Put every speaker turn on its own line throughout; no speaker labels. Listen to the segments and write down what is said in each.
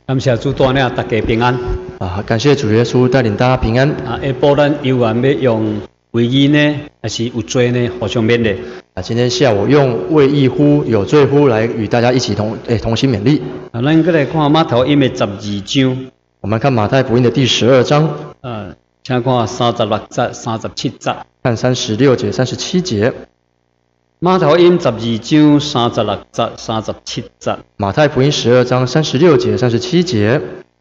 感谢主带领大家平安。
感谢主耶稣带领大家平安。
下晡咱有缘要用为义呢，还是有罪呢？互相勉励。
今天下午用为义乎有罪乎来与大家一起同心勉励。
咱再来看马太福音的12章。
我们看马太福音的第12章。
请看36节、37节。
看36节、37节。
马太福音12章36节、37节。
马太福音12章36节、37节。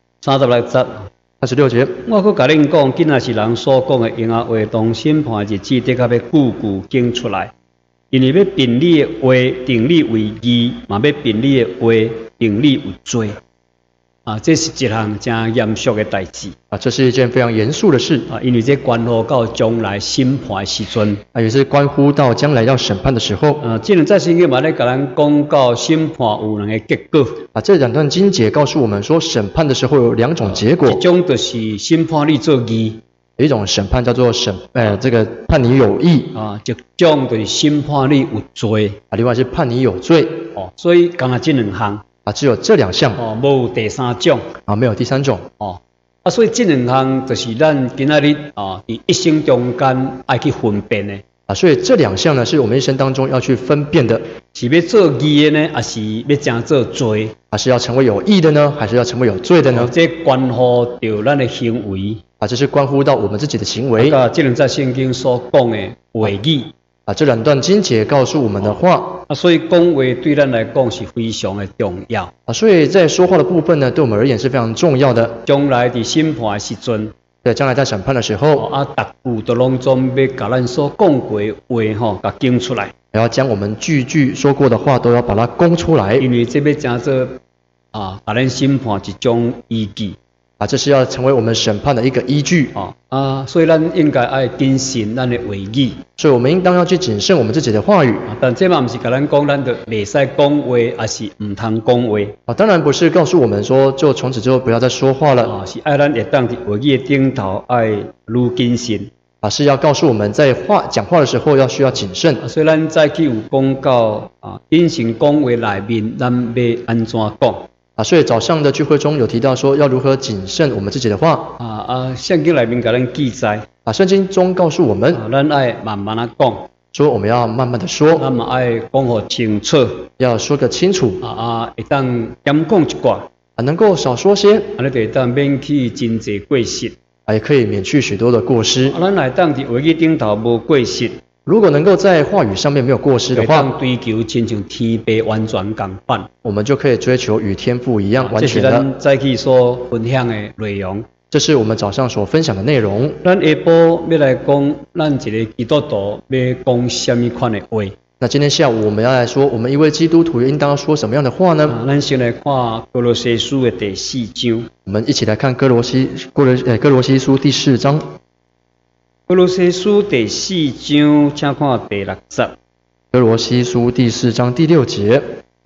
36节。
36节。
我搁甲恁讲，今仔是人所讲的用话，当审判日子，得较要句句经出来。因为要评你的话，定你为义，嘛要评你的话，定你有罪。这是一项真严肃的代志。
这是一件非常严肃的事。
因为这关乎到将来审判的时阵。
也是关乎到将来要审判的时候。
这两节圣经嘛咧，甲咱讲到审判有两个结果。
这两段经节告诉我们说，审判的时候有两种结果。
一种就是审判你做义。
有一种审判叫做这个判你有义。
一种就是审判你有罪。
另外是判你有罪。
所以刚才这两项。
只有这两项。
没有第三种。
没有第三种。
所以这两项就是咱今仔日在一生中间爱去分辨的。
所以这两项呢，是我们一生当中要去分辨的。
是要做义的呢，还是要讲做罪？
是要成为有义的呢，还是要成为有罪的呢？
这关乎到咱的行为。
这是关乎到我们自己的行为。
这两在圣经所讲的话语。
这两段经节告诉我们的话。
所以讲话对咱来讲是非常的重要。
所以在说话的部分呢，对我们而言是非常重要的。
将来在审判的时阵，
将来在审判的时候，
逐句都拢总要把咱所讲过的话给讲出来。
要将我们句句说过的话都要把它供出来。
因为这要讲做把咱审判一种依据。
这是要成为我们审判的一个依据。
所以咱应该爱谨慎咱的话语。
所以我们应当要去谨慎我们自己的话语。
但这嘛不是甲咱讲，咱就袂使讲话，还是唔通讲话。
当然不是告诉我们说，就从此之后不要再说话了。
是爱咱会当伫话语的顶头爱愈谨慎。
是要告诉我们在讲话的时候需要谨慎。
所以咱早起有讲到谨慎讲话内面，咱要安怎讲？
所以早上的聚会中有提到说要如何谨慎我们自己的话。
圣经内面给咱记载。
圣经中告诉我们，
咱爱慢慢的讲，
说我们要慢慢的说，
咱嘛爱讲好清楚，
要说个清楚。
会当减讲一寡，
能够少说些，
就会当免去真侪过失，
也可以免去许多的过失。
咱来当伫话语顶头无过失。
如果能够在话语上面没有过失的话，
追求亲像天父完全共款，
我们就可以追求与天父一样完全的。
这是咱早起所分享的内容。
这是我们早上所分享的内容。
咱下晡要来讲，咱一个基督徒要讲什么款的话？
那今天下午我们要来说，我们一位基督徒应当要说什么样的话呢？
咱先来看歌罗西书的第4章。
我们一起来看歌罗西书第4章。
歌罗西书第4章，请看第6节。
歌罗西书第4章第6节。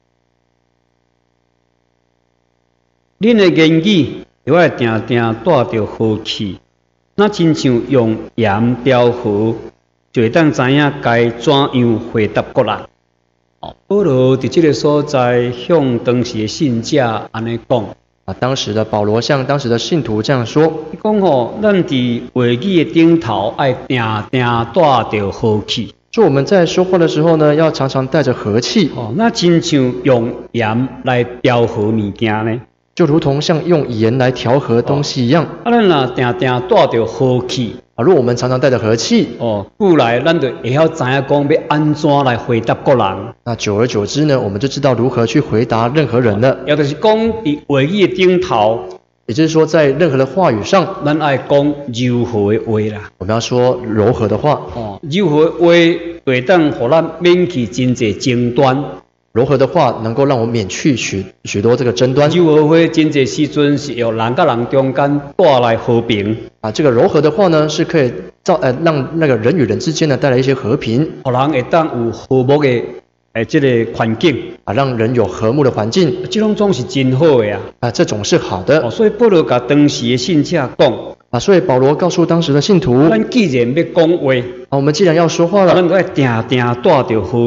恁的言语要爱定定带着和气，
那亲像用盐调和，就会当知影该怎样回答各人。保罗伫这个所在向当时的信者安尼讲。
当时的保罗向当时的信徒这样说：
伊讲咱伫话语的顶头爱定定带着和气。
说我们在说话的时候呢，要常常带着和气。
那亲像用盐来调和物件呢，
就如同像用盐来调和东西一样。
咱若定定带着和气。
如果我们常常带着和气，
故来咱就会晓知影讲要安怎来回答各人。
那久而久之呢，我们就知道如何去回答任何人了。
也就是讲，伫话语的顶头，
也就是说，在任何的话语上，
咱爱讲柔和的话啦。
我们要说柔和的话。
柔和的话会当互咱免去真侪争端。
柔和的话能够让我们免去许多这个争端。
柔和话真侪时阵是由人甲人中间带来和平。
这个柔和的话呢，是可以让那个人与人之间呢带来一些和平，
互人会当有和睦的这个环境
让人有和睦的环境。
这种总是真好的
这种是好的。
所以保罗甲当时的信者讲。
所以保罗告诉当时的信徒，
咱既然要讲话，
我们既然要说话了，
咱就要定定带着和气。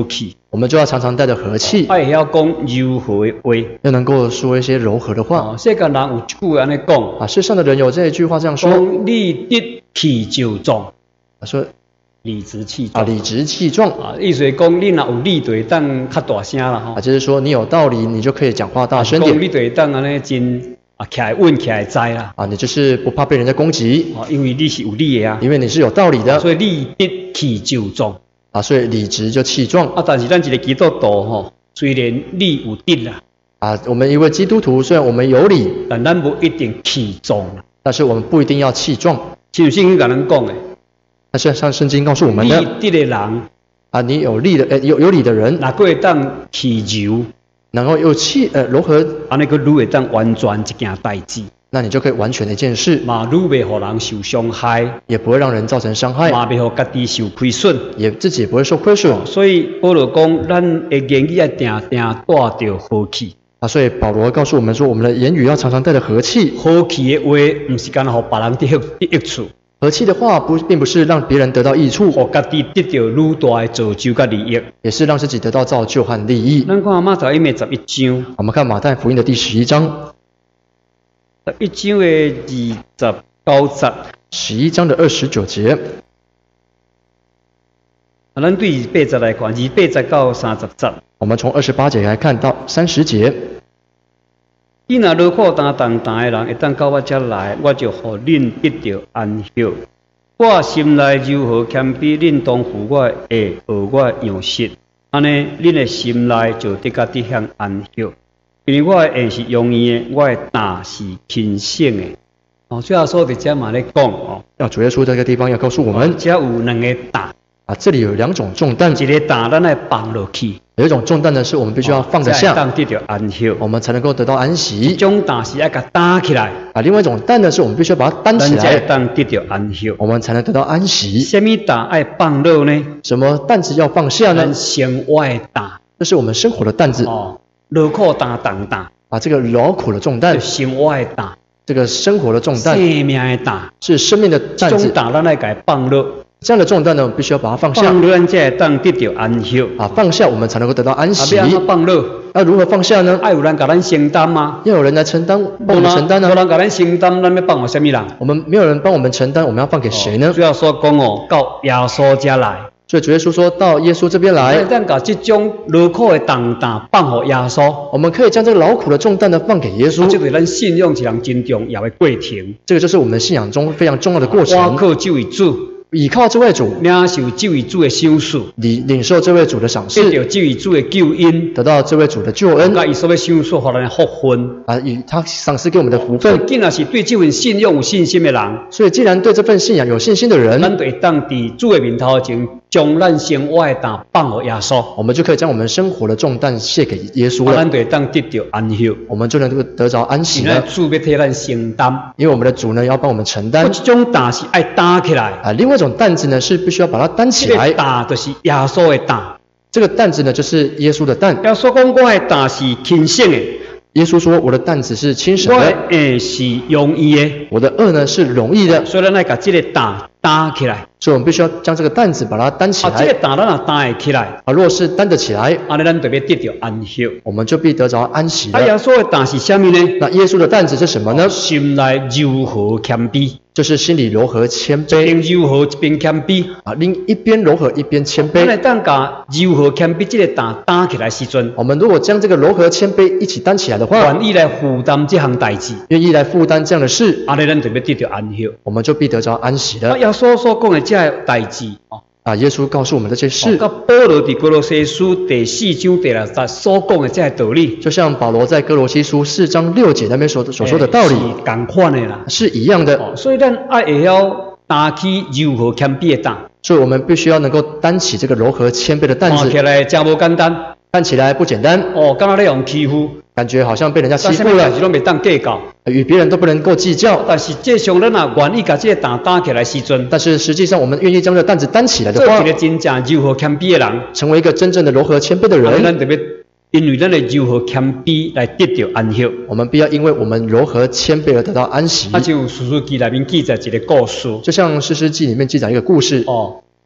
我们就要常常带着和气，
爱晓讲柔和的话。
要能够说一些柔和的话。
世间人有一句安尼讲，
世上的人有这一句话这样说：
讲理直气就壮，
说
理直气壮。
理直气壮。
意思是讲，你若有理，就会当较大声啦吼。
就是说你有道理，你就可以讲话大声点。
你就会当安尼真起来稳起来栽啦。
你就是不怕被人家攻击。
因为你是有理的啊。
因为你是有道理的。
所以理直气就壮。
所以理直就气壮。
但是咱一个基督徒吼，虽然理有直啦。
我们一位基督徒，虽然我们有理，
但咱不一定气壮啦。
但是我们不一定要气壮。
像圣经甲咱讲的。
但是像圣经告诉我们的，
理直的人
你有理的有理的人，
哪个会当气柔，
然后又柔和，
那个愈会当完全一件代志。
那你就可以完全的一件事，
嘛愈袂互人受伤害，
也不会让人造成伤害，
嘛袂互家己受亏损，
自己也不会受亏损。
所以保罗讲，咱的言语要定定带着和气。
所以保罗告诉我们说，我们的言语要常常带着和气。
和气的话，不是干互别人得益处。
和气的话并不是让别人得到益处，
互家己得到愈大的造就甲利益，
也是让自己得到造就和利益。
咱看马太福音11章，
我们看马太福音的第11章
，11章的29节
，11章的29节。
咱对28节来看，28节到30节。
我们从28节来看到30节。
你若劳苦担重担的人，会当到我这来，我就互恁得到安息。我心内柔和谦卑，恁当负我的学，学我样式，安尼恁的心内就得到得享安息。因为我的学是容易的，我的担是轻省的。最后说伫遮嘛咧讲
主耶稣这个地方要告诉我们，
遮有两个担。
这里有2种重担，
一个担咱来放落去，
有一种重担呢是我们必须要放得下，
当得到安息，
我们才能够得到安息。
一种担是要甲担起来，
另外一种担呢是我们必须要把它担起来，
当得到安息，
我们才能得到安息。
什么担爱放落呢？
什么担子要放下呢？
生活的担，
这是我们生活的担子。
劳苦担重担，
这个劳苦的重担，
生活的担，
这个生活的重担，
生命的担，
是生命的担子。
这种担咱来甲放落。
这样的重担呢，我们必须要把它放下。
放落咱才会当得到安息。
放下我们才能够得到安息。
要放落？
要如何放下呢？
要有人甲咱承担吗？
要有人来承担，帮我们承担呢？
无人甲咱承担，咱要放给什么人？
我们没有人帮我们承担，我们要放给谁呢？
主要说讲到耶稣这来。
所以主耶稣说到耶稣这边来，
咱把这种劳苦的重担放给耶稣，
我们可以将这个劳苦的重担呢放给耶稣。
这对咱信仰一项真重要的过程。
这个就是我们信仰中非常重要的过程。
我靠这位主。
倚靠这位主，
领受这位主的赏赐，
领受这位主的赏赐，
得到这位主的救恩，
得到这位主的救恩，
甲伊所要赏赐互咱的福分，
以他赏赐给我们的福分。
既然是对这份信仰有信心的人，
所以既然对这份信仰有信心的人，
咱就会当伫主的面头前，将咱生活的担放给耶稣，
我们就可以将我们生活的重担卸给耶稣了。
咱就会当得到安息，
我们就能够得着安息了。
主要替咱承担，
因为我们的主呢要帮我们承担。
这种担是爱担起来，
另外一种担子呢是必须要把它担起来。
这个担就是耶稣的担，
这个担子呢就是耶稣的担。
耶稣讲我的担是轻省的。
耶稣说：“我的担子是轻省的，
我的是容易的，
我的恶呢是容易的。”
所以咱来把这个担担起来。
所以我们必须要将这个担子把它担起来。
这个担咱若担起来，
若是担得起来，
安尼咱就要得到安息，
我们就必得着安息了。
耶稣的担是什么呢？
那耶稣的担子是什么呢？
心内柔和谦卑，
就是心里柔和谦卑。
一边柔和一边谦卑
另一边柔和一边谦卑。
咱来当把柔和谦卑这个担起来时阵，
我们如果将这个柔和谦卑一起担起来的话，
愿意来负担这项代志，
愿意来负担这样的事，
安尼咱就要得到安息，
我们就必得着安息了。
耶稣所讲的这个代志。
耶稣告诉我们的这些事，
保罗在哥罗西书第4章第6节所讲的这个道理，
就像保罗在哥罗西书4章6节那边所说的道理，
是同款的啦，
是一样的。
所以咱爱会晓担起柔和谦卑的担，
所以我们必须要能够担起这个柔和谦卑的担子。
看起来真无简单，
看起来不简单。
敢若咧用欺负，
感觉好像被人家欺负了，
但是拢袂当计较，
与别人都不能够计较。
但实际上，咱若愿意把这个担担起来时阵，
但是实际上我们愿意将这个担子担起来的话，
做一个真正柔和谦卑的人，
成为一个真正的柔和谦卑的人，
咱特别因为咱的柔和谦卑来得到安息。
我们必要因为我们柔和谦卑而得到安息。
就士师记里面记载一个故事，
就像士师记里面记载一个故事。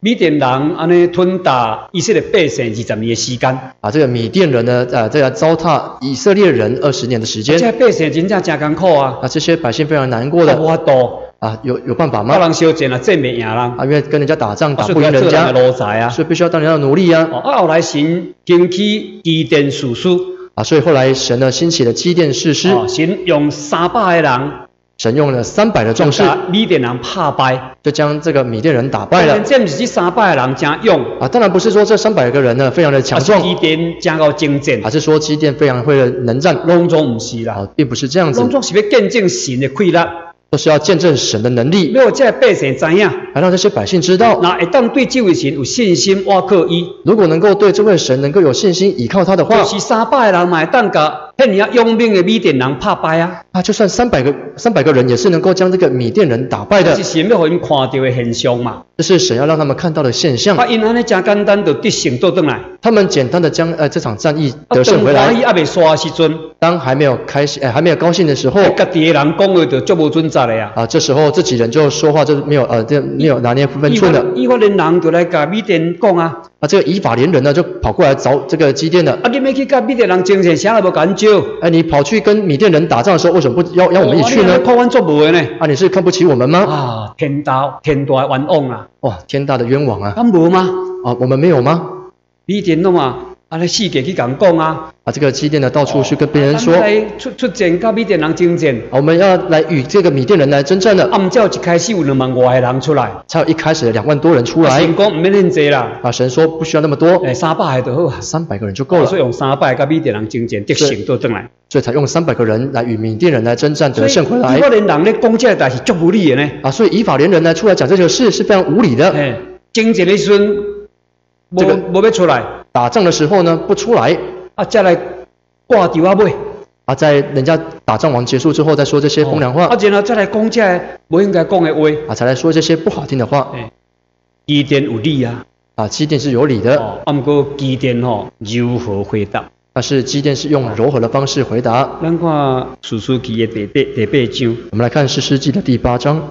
米甸人安尼吞打以色列百姓20年的时间。
啊，这个米甸人呢，这个糟蹋以色列人20年的时间。
这百姓真正真艰苦啊！
啊，这些百姓非常难过的。
无法度
啊，有办法吗？
跟人相战啊，战不赢人。
啊，因为跟人家打仗打不赢人家，所以必须要当人家的奴隶啊。
后来神兴起基甸士师。
啊，所以后来神呢兴起了基甸士师。
神用300个人。
神用了300的壮士，
米甸人打败，
就将这个米甸人打败了。
这不是这300个人真勇
啊，当然不是说这300个人呢非常的强壮，
基甸真够精战，
还是说基甸非常会能战？
拢总不是啦，
并不是这样子，
拢总是要见证神的快乐。
都是要见证神的能力，
要这百姓知影，
还让这些百姓知道。
那会当对这位神有信心，倚靠伊。
如果能够对这位神能够有信心，依靠他的话，
就是300个人嘛会当甲遐尔勇猛的米甸人打败啊！
啊，就算300个人也是能够将这个米甸人打败的。
这是神要互因看到的现象嘛？
这是神要让他们看到的现象。
因安尼真简单就得胜倒转来。
他们简单的将这场战役得胜回来。
还未刷的时阵，
当还没有开心，还没有高兴的时候，
家己的人讲话就足无准则的呀。
啊，这时候自己人就说话就没有没有拿捏分寸的。
以法莲人就来甲米甸讲啊。
啊，这个以法莲人呢就跑过来找这个基甸了。
啊，你要去甲米甸人争战，啥都无敢招。
哎，你跑去跟米甸人打仗的时候，为什么不要我们一起去呢？
看阮做无的呢？
啊，你是看不起我们吗？
啊，天大冤枉啊！
哇，天大的冤枉啊！
敢无吗？
啊，我们没有吗？
米甸弄啊，安尼世界去甲人讲啊。
啊，这个基甸呢到处去跟别人说。
来出战，甲米甸人争战。
我们要来与这个米甸人来征战的。
按照一开始有2万外的人出来，
才有一开始的2万多人出来。
神讲唔免恁济啦。啊，
神说不需要那么多
，300个就好啊。
300个人就够了。
所以用300个甲米甸人征战，得胜倒转来。
所以才用300个人来与米甸人来征战得胜回来。
以法莲人咧讲这个代志足无理的呢。
啊，所以以法莲人呢出来讲这个事是非常无理的。
征战的时阵，无要出来。
打仗的时候呢不出来。
啊，再来挂掉啊尾。
啊，在人家打仗完结束之后再说这些风凉话。
啊，然后再来讲这个不应该讲的话。
啊，才来说这些不好听的话。
基甸有理啊。啊，
基甸是有理的。
啊，不过基甸如何回答？
但是基甸是用柔和的方式回答。
咱看士师记的第8章。
我们来看士师记的第8章。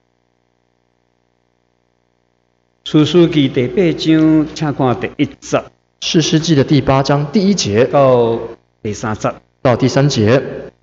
士师记第8章，请看第1节。
士师记的第8章第1节
到第3节。
到第3节。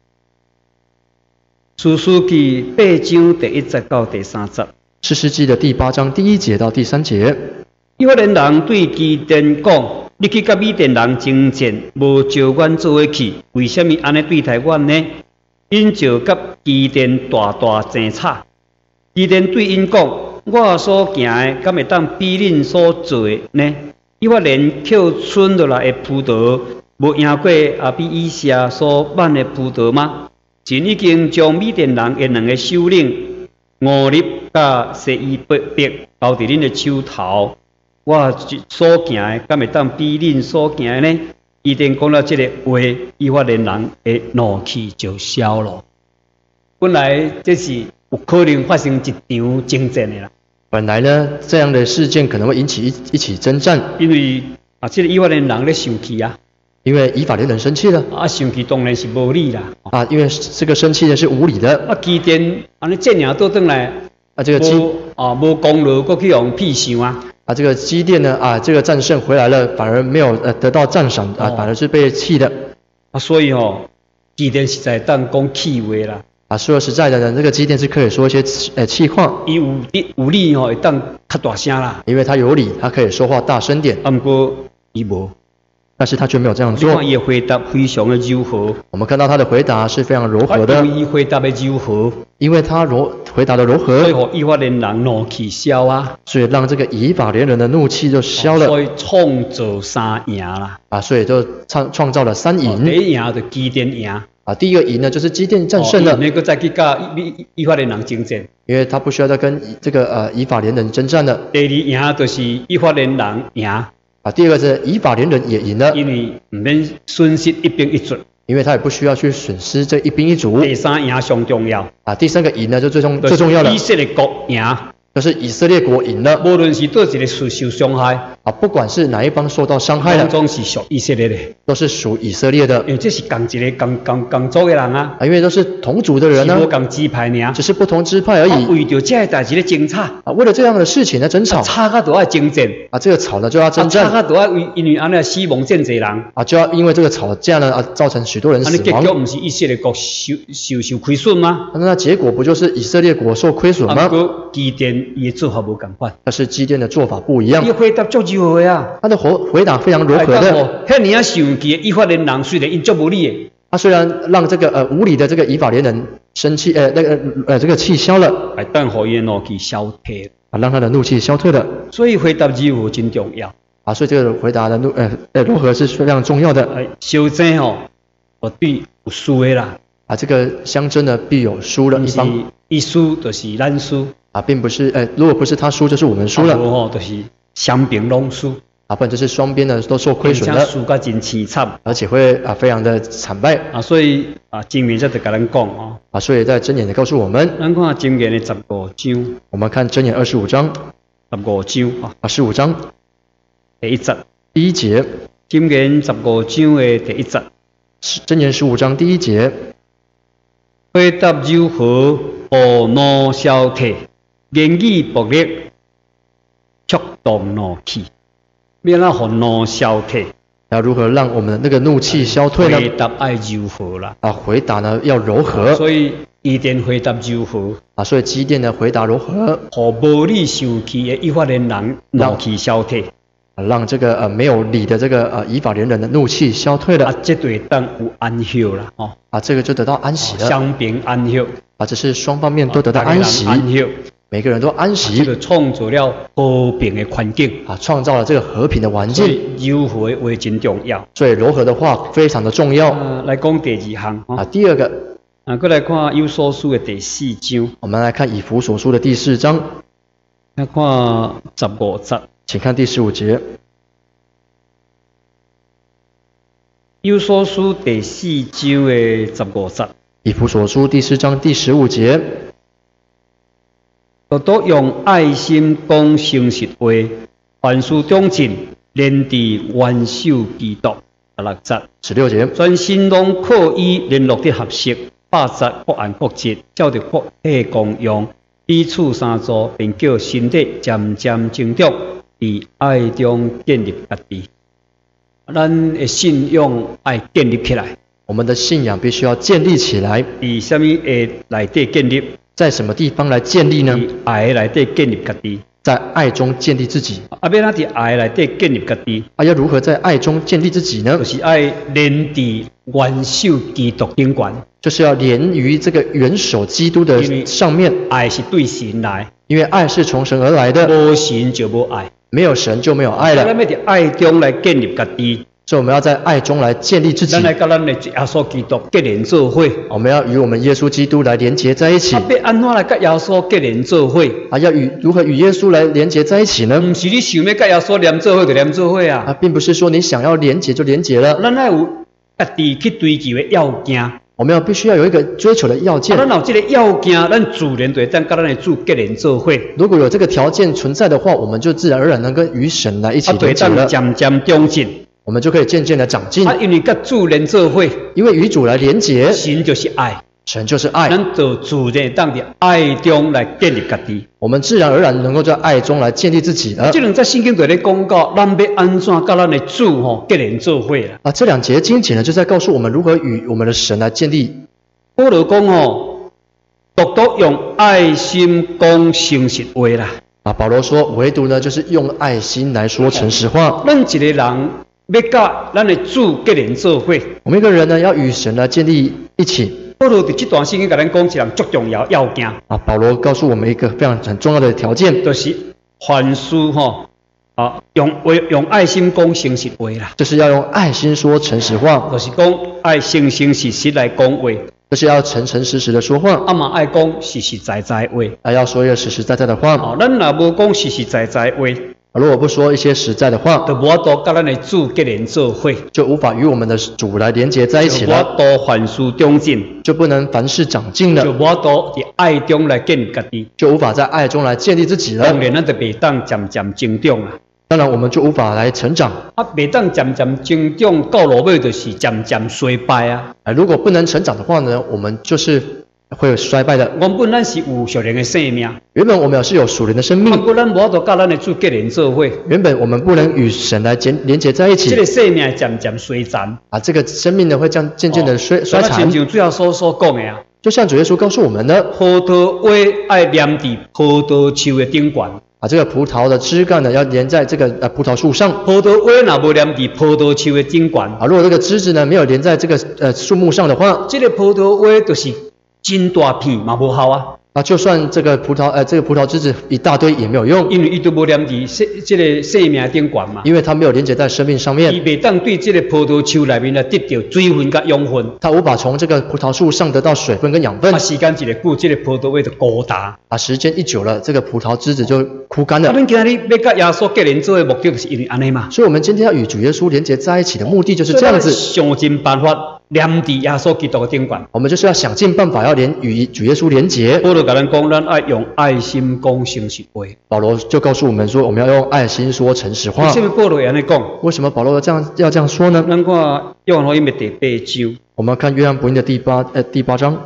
士师记8章第1节到第3节。
士师记的第8章第1节到第3节。
以法莲人对基甸讲：你去甲米甸人征战，无招阮做伙去，为什么安尼对待阮呢？因就甲基甸大争吵。基甸对因讲：我所行的，敢会当比恁所做的呢？以法莲扣剩落来的葡萄，无赢过阿比以下所挽的葡萄吗？神已经将米甸人的2个首领俄立甲西伊伯交伫恁的手头。我所行的，敢会当比恁所行的呢？基甸讲了这个话，以法莲人的怒气就消了。本来这是有可能发生一场征战的啦。
本来呢，这样的事件可能会引起一起征战，
因为啊，这个以法莲人咧生气啊。
因为以法莲人生气了。
啊，生气当然是无理啦。
啊，因为这个生气的是无理的。
啊，基甸安尼战赢倒转来，
啊，这个
无功劳，搁去用屁想啊。
啊，这个基甸呢，啊，这个战胜回来了，反而没有得到赞赏啊，反而是被气的。
啊，所以基甸实在当讲气话啦。
啊，说实在的呢，这个基甸是可以说一些气话。
伊有理会当较大声啦。
因为他有理，他可以说话大声点。
不过伊无，
但是他却没有这样做。
你看伊回答非常的柔和。
我们看到他的回答是非常柔和的。
伊回答的柔和，
因为他回答的柔和，
所以互以法莲人怒气消啊。
所以让这个以法莲人的怒气就消了。
所以创造3赢啦。
啊，所以就创造了3赢。
第1赢就基甸赢。
啊，第1个赢呢，就是基甸战胜了。
免搁再去甲以法莲人征战，
因为他不需要再跟这个以法莲人征战了。
第2赢就是以法莲人赢。
啊，第2个是以法莲人也赢了，
因为唔免损失一兵一卒，
因为他也不需要去损失这一兵一卒。
第3赢上重要。
啊，第3个赢呢就最重要的。
以色列国赢，
就是以色列国赢了。
无论是对一个受伤害，
啊，不管是哪一方受到伤害的，
总是属以色列的，
都是属以色列的，
因为这是同一个同族的人啊，
因为都是同族的人呢，
是不同支派呢，
只是不同支派而已。
为着这个代志咧争吵，
啊，为了这样的事情呢争吵，
吵到都要争战，
啊，这个吵呢就要征战，
吵到都要因为安尼死亡真侪人，
啊，就要因为这个吵架呢造成许多人死亡。
结局不是以色列国受亏损吗？
那结果不就是以色列国受亏损吗？
基甸伊的做法无共款，
但是基甸的做法不一样。
伊回答足柔和啊，
他的回答非常柔和的。
遐尔啊生气的以法莲人，虽然因足无理的，
他虽然让这个无理的这个以法莲人生气，这个气消了，
但互伊的怒气消退，
啊，让他的怒气消退了。
所以回答柔和真重要
啊，所以这个回答的柔和是非常重要的。
相争吼，我对有输的啦。
啊，这个相争呢必有输的一方，
一输就是咱输
啊，并不是如果不是他输，就是我们输了。
无就是双边拢输
啊，不然就是双边的都受亏损了，
输甲真凄惨，
而且会非常的惨败
啊。所以箴言才得甲咱讲哦，
啊，所以在箴言的告诉我们，
咱看箴言的15章，
我们看箴言25章
，15章
啊，15章
第1节，
第1节，
箴言15章的第1節，
箴言15章第1節。
回答柔和，互怒消退；言语暴烈，触动怒气。要怎互怒消退？
要如何让我们的那个怒气消退呢？
回答爱柔和啦。
啊，回答呢要柔和。
所以基甸回答柔和。
啊，所以基甸的回答柔和，
互无理生气的以法莲人怒气消退。
让这个没有理的这个以法莲人的怒气消退了。
啊，这对当有安息啦，哦。
啊，这个就得到安息了。
双边安息。
啊，这是双方面都得到安息。每个人都安息。
这个创造了和平的环境。
啊，创造了这个和平的环境。
所以柔和的话真重要。
所以柔和的话非常的重要。
来讲第2项。
啊，第2个。
再来看以弗所書的第4章。
我们来看以弗所書的第4章。
来看15節。
請看第15節。
以弗所書第4章的15節。
以弗所書第4章第15節。
都用愛心講誠實話，凡事忠誠，連地元首基督。16節。
16節。
全心攏靠伊聯絡的合適，百節各按各節，照着各體功用，彼此相助，並叫身體漸漸成長，在愛中建立家己。咱的信仰愛建立起來，
我們的信仰必須要建立起來。
在什麼嘅內底建立？
在什麼地方來建立呢？
在愛內底建立家己，
在愛中建立自己。
要哪在愛內底建立家己？
要如何在愛中建立自己呢？
就是愛連在元首基督頂懸，
就是要連於這個元首基督的上面。
愛是對神來，
因為愛是從神而來的，
無神就無愛，
沒有神就沒有愛了。
咱要在愛中來建立家己。
所以我們要在愛中來建立自己。
咱來跟咱的耶穌基督結連做伙。
我們要與我們耶穌基督來連結在一起。
要安怎來跟耶穌結連做伙？
啊，要如何與耶穌來連結在一起呢？
不是你想要跟耶穌連做伙就連做伙啊！
並不是說你想要連結就連結了。
咱要有家己去追求的要件。
我們必須要有一個追求的要件。
咱有這個要件，咱自然就會跟咱的主結連做伙。
如果有這個條件存在的話，我們就自然而然能跟與神來一起連結了。
漸漸長進。
我們就可以漸漸的長進。
因為跟主連做伙，
因為與主來連結，
神就是愛，
神就是愛。
咱就自然當在愛中來建立家己。
我們自然而然能夠在愛中來建立自己的。
這兩節聖經就在講到，咱要安怎跟咱的主結連做伙啦。
啊，這兩節經節呢，就在告訴我們如何與我們的神來建立。
保羅講獨獨用愛心講誠實話啦。
啊，保羅說，唯獨呢，就是用愛心來說誠實話。
咱一個人。要甲咱的主結連做伙，
我們一個人呢要與神來建立一起。
保羅在這段聖經甲咱講一項足重要要件。
啊，保羅告訴我們一個非常很重要的條件，
就是凡事用愛心講誠實話啦。
就是要用愛心說誠實話，
就是講愛誠誠實實來講話，
就是要誠誠實實的說話。
嘛愛講實實在在話，
要說一個實實在在的話。
咱若無講實實在在話。
如果不說一些實在的話，
就無法度跟咱的主結連做伙，
就無法與我們的主來連結在一起了。
就無法度凡事長進，
就不能凡事長進了。
就無法度在愛中來建立家己，
就無法在愛中來建立自己了。
當然，咱就袂當漸漸成長啦。
当然我们就无法来成长。
袂当渐渐增长，到落尾就是渐渐衰败啊。
如果不能成长的话呢，我们就是会有衰败的。
原本咱是有属灵的生命，
原本我们是有属灵的生命，
不过咱无法度甲咱的主结连做伙。
原本我们不能与神来连结在一起。
这个生命渐渐衰残
这个生命呢会这样渐渐的衰残。
就像最后所讲的啊，
就像主耶稣告诉我们的，
葡萄花爱连伫葡萄树的顶端。
这个葡萄的枝干呢，要连在这个葡萄树上。
葡萄花若无连伫葡萄树的顶端，
如果这个枝子呢没有连在这个树木上的话，
这个葡萄花就是真大片嘛无效啊。
就算这个葡萄枝子一大堆也没有用，
因为伊都无连伫这个生命顶端嘛。
因为它没有连接在生命上面，
伊袂当对这个葡萄树内面来得到水分甲养分，
它无法从这个葡萄树上得到水分跟养分。
时间一个久，这个葡萄花就枯干。
时间一久了，这个葡萄枝子就枯干了。
咱今日要甲耶稣结连做的目的，就是因为安尼嘛。
所以我们今天要与主耶稣连结在一起的目的就是这样子。
想尽办法连伫耶稣基督的顶端。
我们就是要想尽办法要与主耶稣连结。
保罗甲咱讲，咱爱用爱心讲诚实话。
保罗就告诉我们说，我们要用爱心说诚实话。
为什么保罗会安尼讲？
为什么保罗要这样说呢？
咱看约翰福音的第8章。
我们看约翰福音的第八章。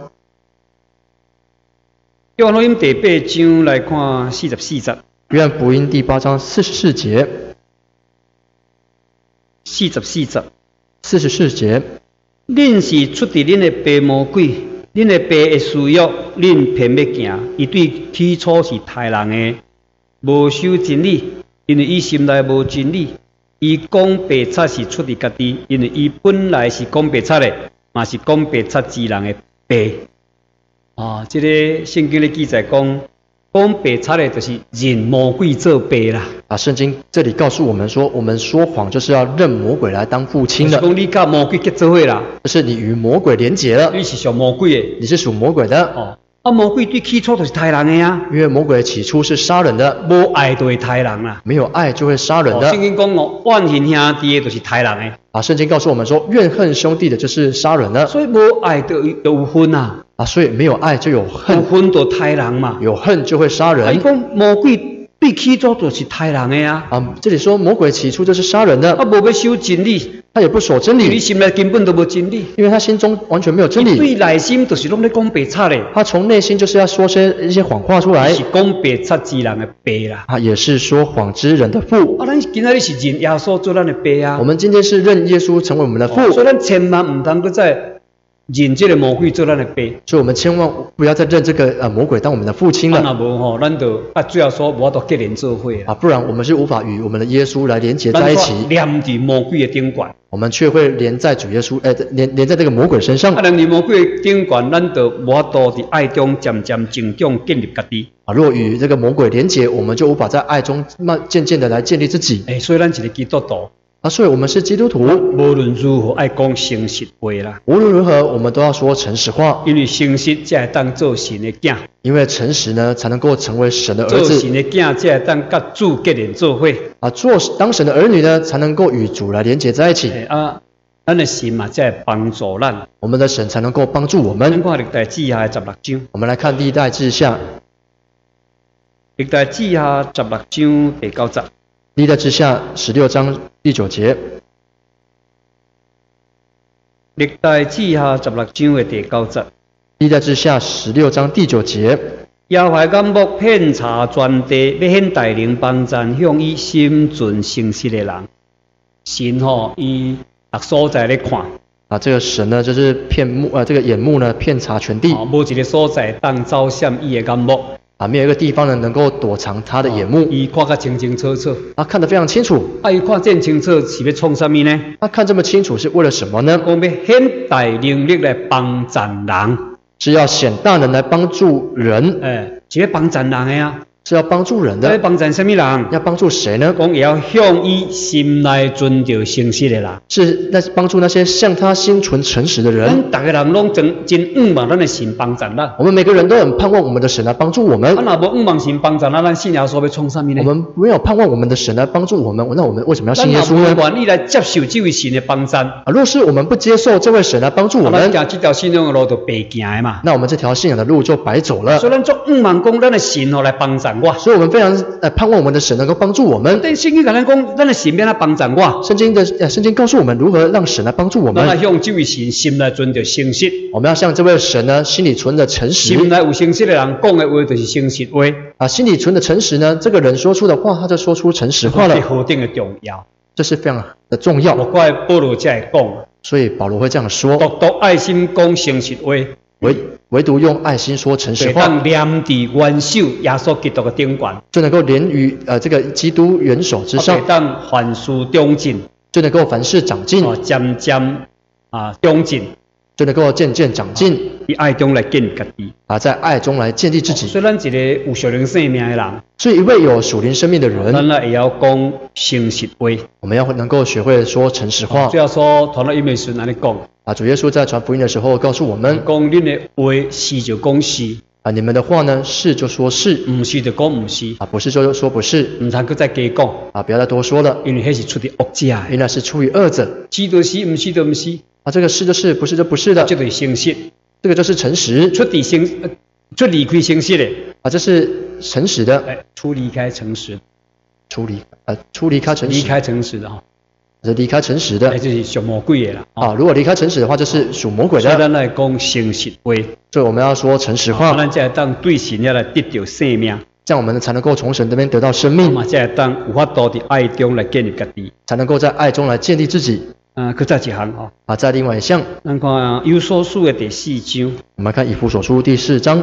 约翰福音第8章来看44节。
约翰福音第8章44节。44节。
恁是出自恁的爸魔鬼，恁的爸会私欲，恁偏要行。伊对起初是害人的，无守真理，因为伊心内无真理。伊讲白贼是出自家己，因为伊本来是讲白贼的，嘛是讲白贼之人的爸。这个圣经的记载讲白贼的就是认魔鬼做爸啦。
圣经这里告诉我们说，我们说谎就是要认魔鬼来当父亲的。
就是讲你甲魔鬼结做伙啦，
就是你与魔鬼连结了。
你是属魔鬼的，
你是属魔鬼的。
魔鬼对起初就是害人的呀。
因为魔鬼起初是杀人的，
无爱就会害人啦。
没有爱就会杀人的。
圣经讲怨恨兄弟的就是害人的。
圣经告诉我们说，怨恨兄弟的就是杀人的。
所以无爱就有恨啊。
所以没有爱就有恨，
有恨就害人嘛。
有恨就会杀人。
伊讲魔鬼对起初就是害人的呀。
这里说魔鬼起初就是杀人的。
无要守真理，
他也不守真理。
你心内根本都无真理，
因为他心中完全没有真理。
对内心就是拢在讲白贼的。
他从内心就是要说一些谎话出来。
是讲白贼之人的爸啦。
他也是说谎之人的父。
咱今仔日是认耶稣做咱的爸啊。
我们今天是认耶稣成为我们的父。
所以咱千万唔通搁再认这个魔鬼做咱的爸，
所以我们千万不要再认这个魔鬼当我们的父亲了。
那无吼，咱就最后说无法度结连做伙
不然我们是无法与我们的耶稣来连结在一起。
连伫魔鬼的顶端，
我们却会连在主耶稣连在这个魔鬼身上。
连伫魔鬼的顶端，咱就无法度伫爱中渐渐成长建立家己。
若与这个魔鬼连结，我们就无法在爱中渐渐的来建立自己。
所以咱是个基督徒。
所以我们是基督徒，
无论如何爱讲诚实话啦。
无论如何，我们都要说诚实话，
因为诚实才会当做神的囝。
因为诚实呢，才能够成为神的儿子。
做神的囝才会当甲主结连做伙。
当神的儿女呢，才能够与主来连结在一起。
咱的神嘛，才会帮助咱。
我们的神才能够帮助我们。
咱看历代志下16章。
我们来看历代志下。
历代志下16章第9节。
历代志下16章第9节。
历代志下16章的第9节。
历代志下16章第9节。
耶和华眼目遍察全地，要显大能帮赞向伊心存诚实的人。神伊所在咧看。
这个神呢，就是这个眼目呢，遍察全地。
无一个所在当走闪伊的眼目。
没有一个地方呢能够躲藏他的眼目。
伊看得清清楚楚。
看得非常清楚。
伊看这么清楚是要创什么呢？
他看这么清楚是为了什么呢？
讲要显大能力来帮赞人。
是要显大能来帮助人。
是要帮赞人的啊。
是要帮助人的。
要帮助什么人？
要帮助谁呢？
讲也要向伊心内存着诚实的人。
是帮助那些向他心存诚实的人。
大家人拢真盼望咱的神帮助咱。
我们每个人都很盼望我们的神来帮助我们。
若无盼望神帮助咱，信耶稣要创什么呢？
我们没有盼望我们的神来帮助我们，那我们为什么要信耶稣呢？
咱愿意来接受这位神的帮助。
若是我们不接受这位神来帮助我们，
行这条信仰的路就白行的嘛。
那我们这条信仰的路就白走了。
所以咱足盼望讲咱的神来帮助助我。
所以我们非常盼望我们的神能够帮助我们。
但圣经甲咱讲，咱的神要来帮助我。
圣经告诉我们如何让神来帮助我们。
咱要向这位神心内存着诚实。
我们要向这位神呢心里存着诚实。
心内有诚实的人讲的话就是诚实话。
心里存着诚实呢，这个人说出的话，他就说出诚实话了。
这何等的重要！
这是非常的重要。
我怪保罗才会讲，
所以保罗会这样说：
独爱心讲诚实话，
唯独用爱心说诚实话，
当连伫元首耶稣基督的顶冠，
就能够连于这个基督元首之上，
当凡事中进，
就能够凡事长进，
渐渐中进，
就能够渐渐长进，
以爱中来建立家己，
在爱中来建立自己。
所以咱一个有属灵生命的人，
所以一位有属灵生命的人，
咱也要讲诚实话。
我们要能够学会说诚实话。
最后说，传到伊美时安尼讲。
主耶稣在传福音的时候告诉我们：
讲恁的话是就讲是，
你们的话呢是就说是，
不是就讲不是，
不是就说不是，
唔通再加讲，
不要再多说了，
因为那是出于恶者，
原来是出于恶者，
是就是不是就不是，
这个是就是，不是就不是的，
这就是诚实，
这个就是诚实，出
离开诚实的，
这是诚实的，
出离开诚实，
出离开诚实，
离开诚实的哈。
是离开诚实的，
就是属魔鬼的啦。
如果离开诚实的话，就是属魔鬼的。
所以咱来讲诚实话，
所以我们要说诚实话。
咱才会当对神要来得到生命，
这样我们才能够从神这边得到生命。
才会当有法度在爱中来建立家己，
才能够在爱中来建立自己。
搁再一项
再另外一项，
咱看以弗所书的第4章。
我们看以弗所书第4章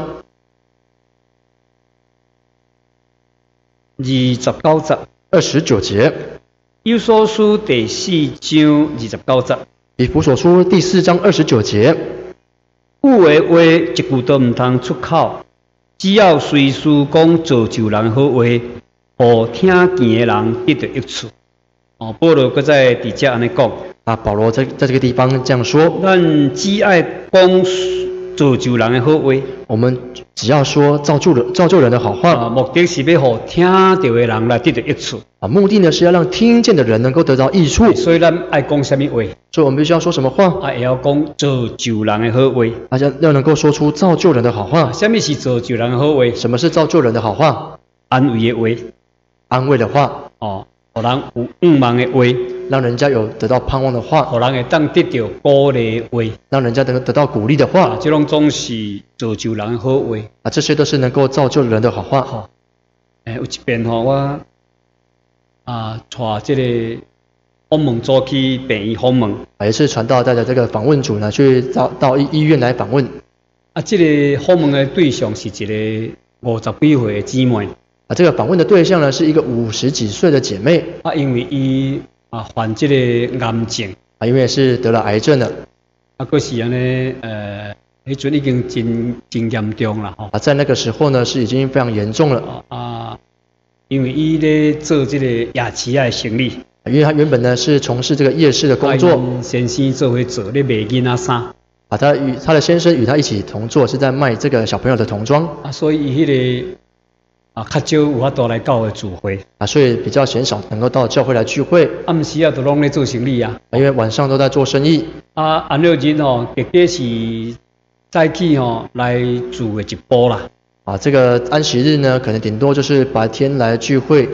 29节。
以弗所书第4章29节。
以弗所书第4章29节。
有的话一句都唔通出口，只要随时讲造就人好话，互听见的人得到益处。保罗搁在底下安尼讲。
保罗在这个地方这样说：
咱只爱讲造就人的好话，
我们只要说造就人的好话，
目的是要互听到的人来得到益处。
目的呢是要让听见的人能够得到益处。
所以咱爱讲什么话？
所以我们必须要说什么话？
也要讲造就人的好话。
要能够说出造就人的好话。
什么是造就人的好话？
什么是造就人的好话？
安慰的话，
安慰的话。
互人有盼望的话，
让人家有得到盼望的话，
互人会当得到鼓励的话，
让人家能够得到鼓励的话，
这种总是造就人的好话。
这些都是能够造就人的好话。
有一遍我带这个访问组去病院访问，
也是传道带着这个访问组呢去到医院来访问。
这个访问的对象是一个50几岁的姊妹。
这个访问的对象呢是一个50几岁的姐妹。
因为伊患这个癌症。
因为是得了癌症的。
佫是安尼迄阵已经真严重了
在那个时候呢是已经非常严重了。
因为伊咧做这个夜市的生意。
因为他原本呢是从事这个夜市的工作。
先生做伙做咧卖囡仔衫。
他与他的先生与他一起同做，是在卖这个小朋友的童装。
所以伊迄个。较少有法度来教会聚会
所以比较鲜少能够到教会来聚会。
暗时都拢咧做生意
因为晚上都在做生意。
安六日直接是早起来聚的一波啦。
这个安息日呢，可能顶多就是白天来聚会。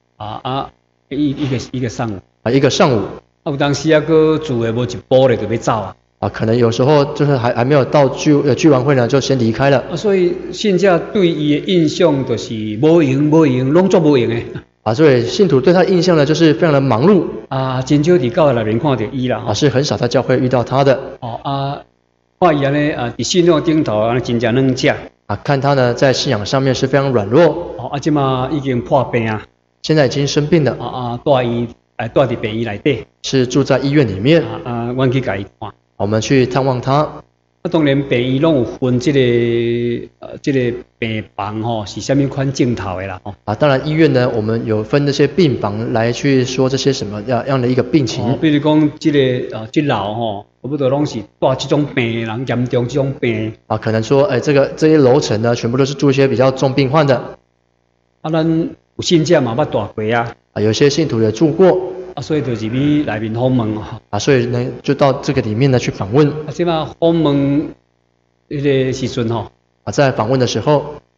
一个上午。
一个上午。
有当时佫聚的无一波咧，就要走
可能有时候就是还没有到聚完会呢，就先离开了。
所以信教对伊的印象就是无用，拢做无用的。
所以信徒对他的印象呢，就是非常的忙碌。
真少伫教会内面看到伊啦。
是很少在教会遇到他的。
看伊安尼伫信仰顶头安尼真正软弱。
看他呢在信仰上面是非常软弱。
即马已经破病
现在已经生病了。
住伫病院内底。是
住在医院里面。
阮去甲伊看。
我们去探望他。
当然病院拢有分这个病房是什么款镜头的啦。
当然医院呢，我们有分那些病房来去说这些什么样的一个病情。
比如讲这楼差不多拢是住这种病的人，严重这种病。
可能说这些楼层呢，全部都是住一些比较重病患的。
咱有信者嘛捌住过
有些信徒也住过。
所以就是去内面访问
所以呢就到这个里面呢去访问。
即马访问迄个时阵在
访问的时候，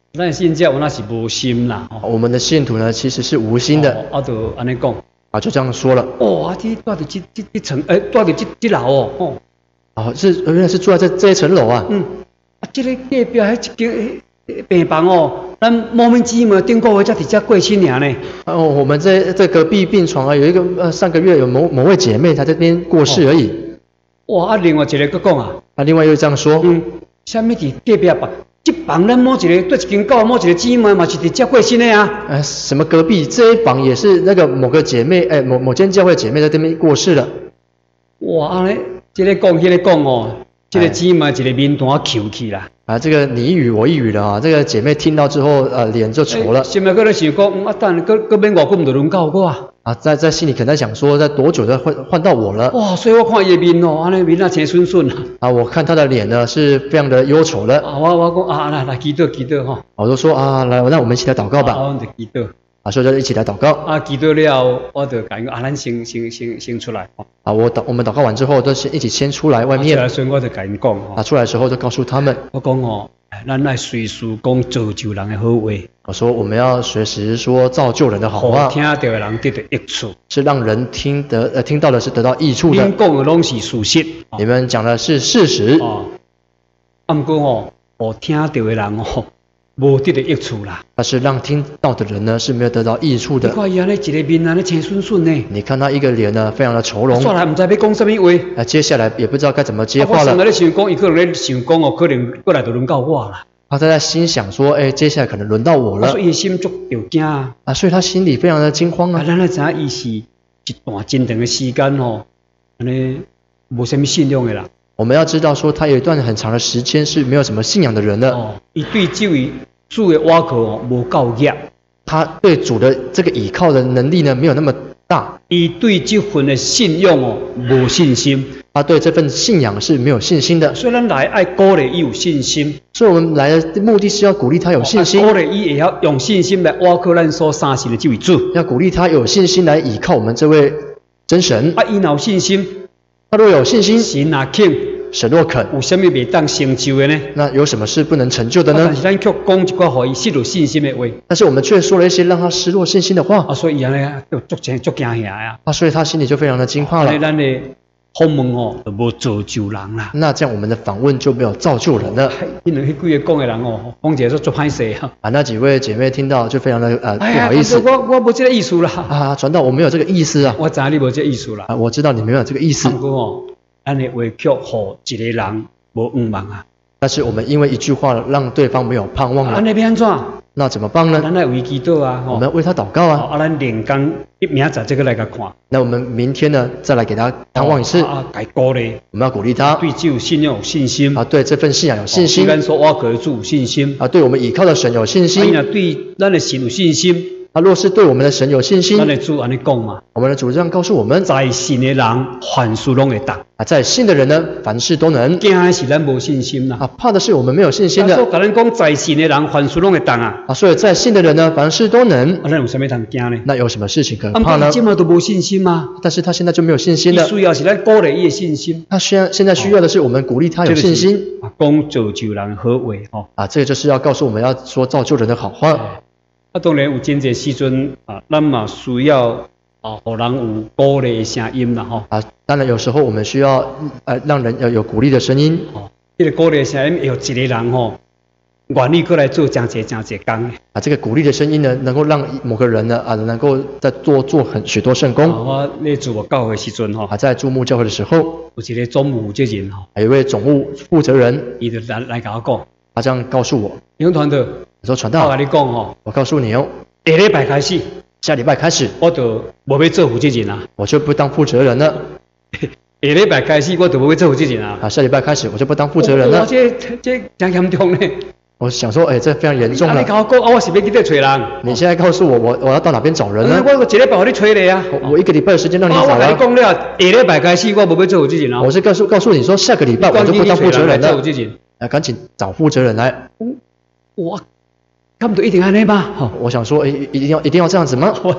咱信教那是无心啦，
我们的信徒呢其实是无心的，
就安尼讲，
就这样说了。
这住伫这层，住伫这楼
原来是住在这一层楼啊。
这个隔壁迄一间病房咱莫名其妙顶个月才伫遮过身尔呢。
我们在隔壁病床有一个上个月有某位姐妹她这边过世而已。
另外一个佫讲
另外又这样说。
啥物伫隔壁房？这房咱某一个对一间狗某一个姊妹嘛是伫遮过身的啊。
什么隔壁这一房也是那个某个姐妹某间教会姐妹在这边过世了。
安尼这个讲迄个讲这个姊妹一个面团扣起啦。
这个你一语我一语的这个姐妹听到之后脸就愁了。
心里搁咧想讲等搁免偌久唔就轮到我
在心里可能在想说，在多久的换到我了？
所以我看伊的面安尼面青顺顺
我看她的脸呢是非常的忧愁了。
我讲来祈祷
我就说来，那我们一起来祷告吧。
我们就祈祷。
所以就一起来祷告。
祈祷了，我就讲咱先出来。
我们祷告完之后，都一起先出来外面。
出来时我就跟因讲
出来的时候就告诉他们。
我讲咱来随时讲造就人的好话。
我说我们要随时说造就人的好话，
听到的人得到益处，
是让人听到的是得到益处的。
您讲的拢是事实，
你们讲的是事实。
不过听到的人无得到益处啦。
但是让听到的人呢是没有得到益处的。
你看伊安尼一个面安尼青顺顺呢。
你看他一个脸呢非常的愁容。
刷来唔知要讲什么话。
接下来也不知道该怎么接话了。
我在想讲，伊可能咧想讲可能过来就轮到我啦。
他在心想说，接下来可能轮到我了。
所以心足着惊
所以他心里非常的惊慌
咱咧知影伊是一段真长的时间安尼无什么信仰的啦。
我们要知道说，他有一段很长的时间是没有什么信仰的人的。
伊对主的挖靠无够热，
他对主的这个倚靠的能力呢没有那么大。
伊对这份的信仰无信心，
他对这份信仰是没有信心的。
所以咱来爱鼓励伊有信心。
所以我们来的目的是要鼓励他有信心，
鼓励伊会晓用信心来挖靠咱所相信的这位主，
要鼓励他有信心来倚靠我们这位真神。
伊若有信心，
他若有信心，
神若肯。
神若肯，
有什么未当成就的呢？
那有什么是不能成就的呢？
但是咱却讲一寡互伊失落信心的话。
但是我们却说了一些让他失落信心的话。
所以伊安尼就足惊吓呀。
所以他心里就非常的惊怕了。
咱的访问就无造就人啦。
那这样我们的访问就没有造就人了。
迄两几个讲的人讲起来说足歹势
那几位姐妹听到就非常的不好意思。
我无这个意思啦。
传道我没有这个意思啊。
我知你无这个意思啦。
我知道你没有这个意思。
不过咱的话却互一个人。无望啊！
但是我们因为一句话让对方没有盼望了。
安尼要安怎？
那怎么办呢？
咱来为祈祷啊！
我们要为他祷告啊！
咱连工明仔这个来甲看。
那我们明天呢，再来给他探望一次。
该鼓励。
我们要鼓励他，
对这有信仰有信心。
对这份信仰有信心。
对咱所挖靠的主有信心。
对我们倚靠的神有信心。
对咱的神有信心。
若是对我们的神有信心，
咱的主安尼讲嘛，
我们的主这样告诉我们：
在信的人凡事拢会当。
在信的人呢，凡事都能。
惊的是咱无信心啦。
怕的是我们没有信心的。
所以甲咱讲，在信的人凡事拢会当啊。
所以在信的人呢，凡事都能。
咱有啥物通惊呢？
那有什么事情可怕呢？
今嘛都无信心嘛。
但是他现在就没有信心了。
需要是咱鼓励伊的信心。
他现在需要的是我们鼓励他有信心。
讲造就人好话
这个就是要告诉我们要说造就人的好话。
当然有真侪时阵咱嘛需要互人有鼓励的声音啦
当然有时候我们需要让人要有鼓励的声音。
这个鼓励的声音有一个人愿意过来做真侪工
这个鼓励的声音呢，能够让某个人呢能够在做许多圣功。
我咧做我教会的时阵
在注目教会的时候，
有一个总务负责人
有一位总务负责人，
伊就来甲我讲，
他这样告诉我，
杨团队。
说传道，
我跟你讲
我告诉你
下礼拜开始，
下礼拜开始，
我就无要做负责人啊，
我就不当负责人了。
下礼拜开始，我就无要做负责人啊。
下礼拜开始我就不当负责人了。
这真严重呢。
我想说，这非常严重了。
你跟我讲，我是要去哪找人？
你现在告诉我，我要到哪边找人呢？
我一礼拜给你催你啊。
我一个礼拜的时间让你找啊。
我跟你讲了，下礼拜开始我无要做负责人啊。
我是告诉你说，下个礼拜我就不当负责人了。赶紧找负责人来。
我。他们都一定安尼吗？
我想说，一定要这样子吗？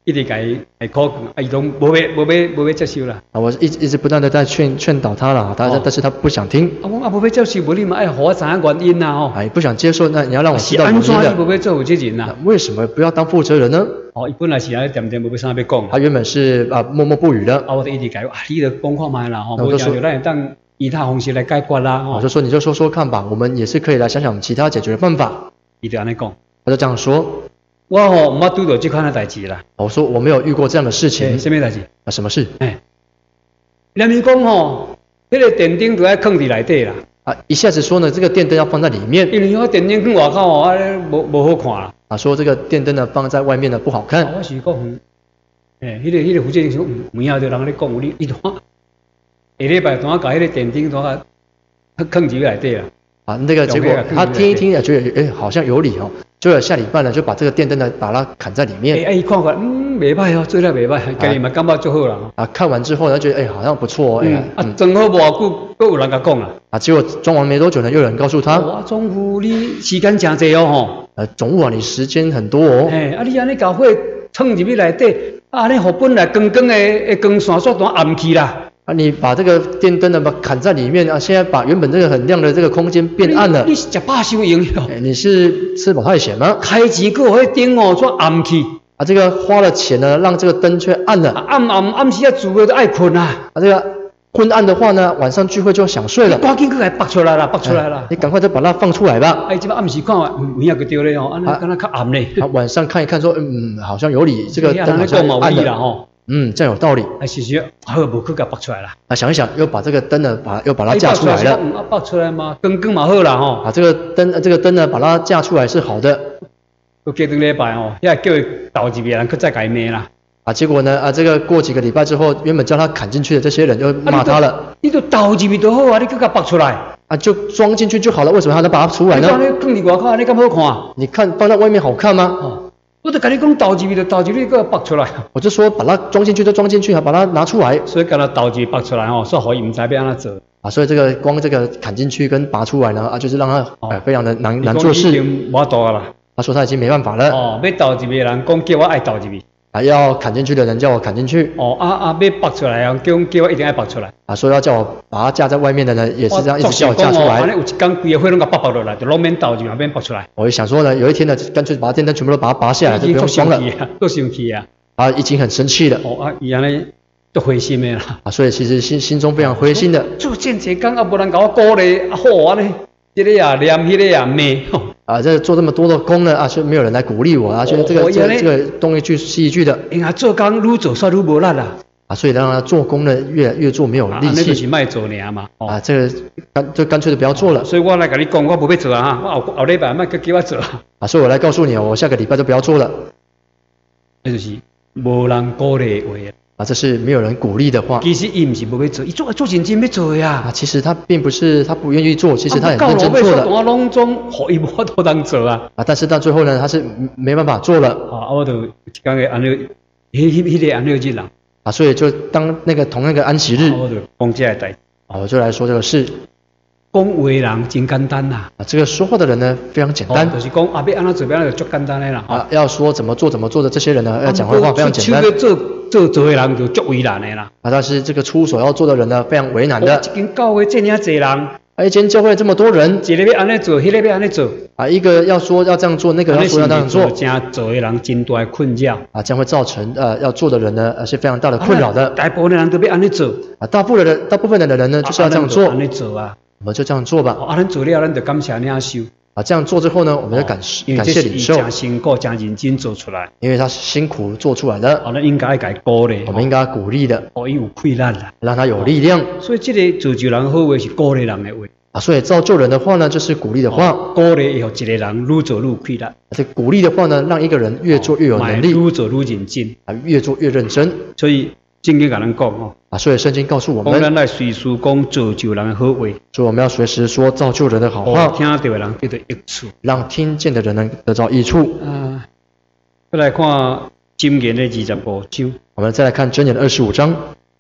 一直给考卷，伊拢无要接受啦。
啊，我一直不断的在劝导他了，但是他不想听。
啊，我无要接受，无你嘛爱互我知影原因啦吼。
哎，不想接受，那你要让我知道原因
是安怎
的。
你无要做负责人啦？
为什么不要当负责人呢？
哦，伊本来是爱点点无要啥要讲。
他原本是默默不语的。
啊，我就一直讲，你著讲看卖啦吼，无就
那我就说
咱会当其他方式来解决啦吼。
我就说你就说说看吧，我们也是可以来想想其他解决的办法。
伊就安尼讲，
他就这样说。
我吼毋捌拄到即款的代志啦。
我说我没有遇过这样的事情。
什么代志？
啊，什么事？
人们讲吼，迄个电灯都要放伫内底啦。
啊，一下子说呢，这个电灯要放在里面。
因为我电灯放外口吼，啊，无好看啦。
啊，说这个电灯呢放在外面呢不好看。
我是讲，迄个负责人说，有影着人咧讲，你下礼拜当甲迄个电灯当放入内底啦。
啊，那个结果他听一听也觉得，好像有理哦。结果下礼拜呢，就把这个电灯呢，把它砍在里面。
伊看看，袂歹哦，做得袂歹，家己嘛感觉就好啦。
啊，看完之后呢，觉得好像不错哦。
装好无偌久，佫有人甲讲啦。啊，
结果装完没多久呢，又有人告诉他，
哇，总务你时间真济哦吼。
总务啊，你时间很多哦。
你安尼搞火闯入去内底，安尼互本来光光的光线煞当暗去啦。
啊，你把这个电灯呢，把砍在里面啊，现在把原本这个很亮的这个空间变暗了。
你是吃饱受营哦？
你是吃饱太闲吗？
开钱佫有迄灯哦，煞暗去。
啊，这个花了钱呢，让这个灯却暗了。
暗时啊，住个都爱困啊。
啊，这个昏暗的话呢，晚上聚会就想睡了。
赶紧佫来拔出来啦，拔出来啦！
你赶快再把它放出来吧。
即摆暗时看完，有影佫对咧吼，安尼敢若较暗咧。
啊，晚上看一看说，好像有理，这个灯好像暗了
吼。
这样有道理。
是好无去甲拔出来啦。
啊，想一想，又把这个灯呢，又把它架出来了。
拔出来嘛，光嘛好啦吼。
啊，这个灯呢，把它架出来是好的。
过几礼拜哦，遐叫伊斗入面人，佮再改骂啦。
啊，结果呢，这个过几个礼拜之后，原本叫他砍进去的这些人就骂他了。
你都斗入面就好啊，你佮它拔出来。啊，
就装进去就好了，为什么还能把它出来呢？
你放伫外口，你敢好看？
你看放在外面好看吗？
我就跟你讲，斗入面就斗入面，佮它拔出来。
我就说把它装进去就装进去，还把它拿出来。
所以跟它斗入拔出来哦，说好伊唔知要安怎做。
啊，所以这个光这个砍进去跟拔出来呢，就是让他非常的难做事。
我多啦。
他说他已经没办法了。
要斗入面的人讲叫我爱斗入面。
啊，要砍进去的人叫我砍进去。
要拔出来啊，叫我一定爱拔出来。
啊，说要叫我把它架在外面的呢，也是这样一直叫我架出来。
安尼有一天规个火拢甲拔落来，就拢免斗入面，免拔出来。
我就想说呢，有一天呢，干脆把电灯全部都把它拔下来，就不用装了。
都生气啊！
啊，已经很生气了。
伊安尼都灰心的啦。
啊，所以其实心中非常灰心的。
做这些工无人甲我鼓励，好安尼，这个也念，迄个也骂。
这做这么多的工呢，却没有人来鼓励我，觉得这个东一句西一句的。
做工愈做煞愈无力啦。
所以让他做工呢，越做没有力气。
那就是卖做尔嘛。
这个干脆的不要做了。
所以我来跟你讲，我不要做啊！我后礼拜卖去叫我做。
所以我来告诉你，我下个礼拜就不要做了。
这就是无人鼓励的话。
这是没有人鼓励的话。
其实伊唔是无要做，伊做认真要做呀。
其实他并不是他不愿意做，其实他很认真做的。
我拢总互伊无都当做啊。
但是到最后呢，他是没办法做了。
我就讲个安尼，迄个安尼日啦。
所以就当那个同那个安息日，
我就讲这个代。
我就来说这个事。
讲话的人真简单啦。
这个说话的人呢非常简单。
就是讲要安怎做，要安怎做，足简单的啦。
要说怎么做的这些人呢，要讲的话非常简单。
做的人就足为难的啦。
但是这个出手要做的人呢，非常为难的。
一间教会这么多人，
一间教会这么多人，
一个要安尼做，迄个要安尼做。
一个要说要这样做，那个要说要那样做，
真做的人真大的困扰。
这样会造成要做的人呢是非常大的困扰的。
大部分的人都要安尼做。
大部分的人呢就是要这样做。
安尼做啊，
我们就这样做吧。
咱做了，咱就感谢领袖。
这样做之后呢，我们就感谢领袖。
真辛苦、真认真做出来。
因为他辛苦做出来的。
咱应该给鼓励。
我们应该鼓励的。
伊有气力啦，
让他有力量。
所以这个造就人好话是鼓励人的话。
所以造就人的话呢，就是鼓励的话。
鼓励以后一个人愈做愈气力。
这鼓励的话呢，让一个人越做越有能力。
愈做愈认真。
越做越认真。
所以圣经跟咱讲
所以圣经告诉我们，
咱来随时讲造就人的好话。
所以我们要随时说造就人的好话，
听到的人得到益处，
让听见的人能得到益处。
再来看箴言的25章。
我们再来看箴言的25章。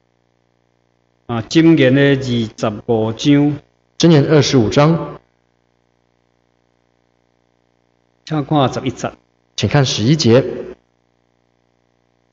箴言的25章。
箴言25章。
请看11节。
请看11节。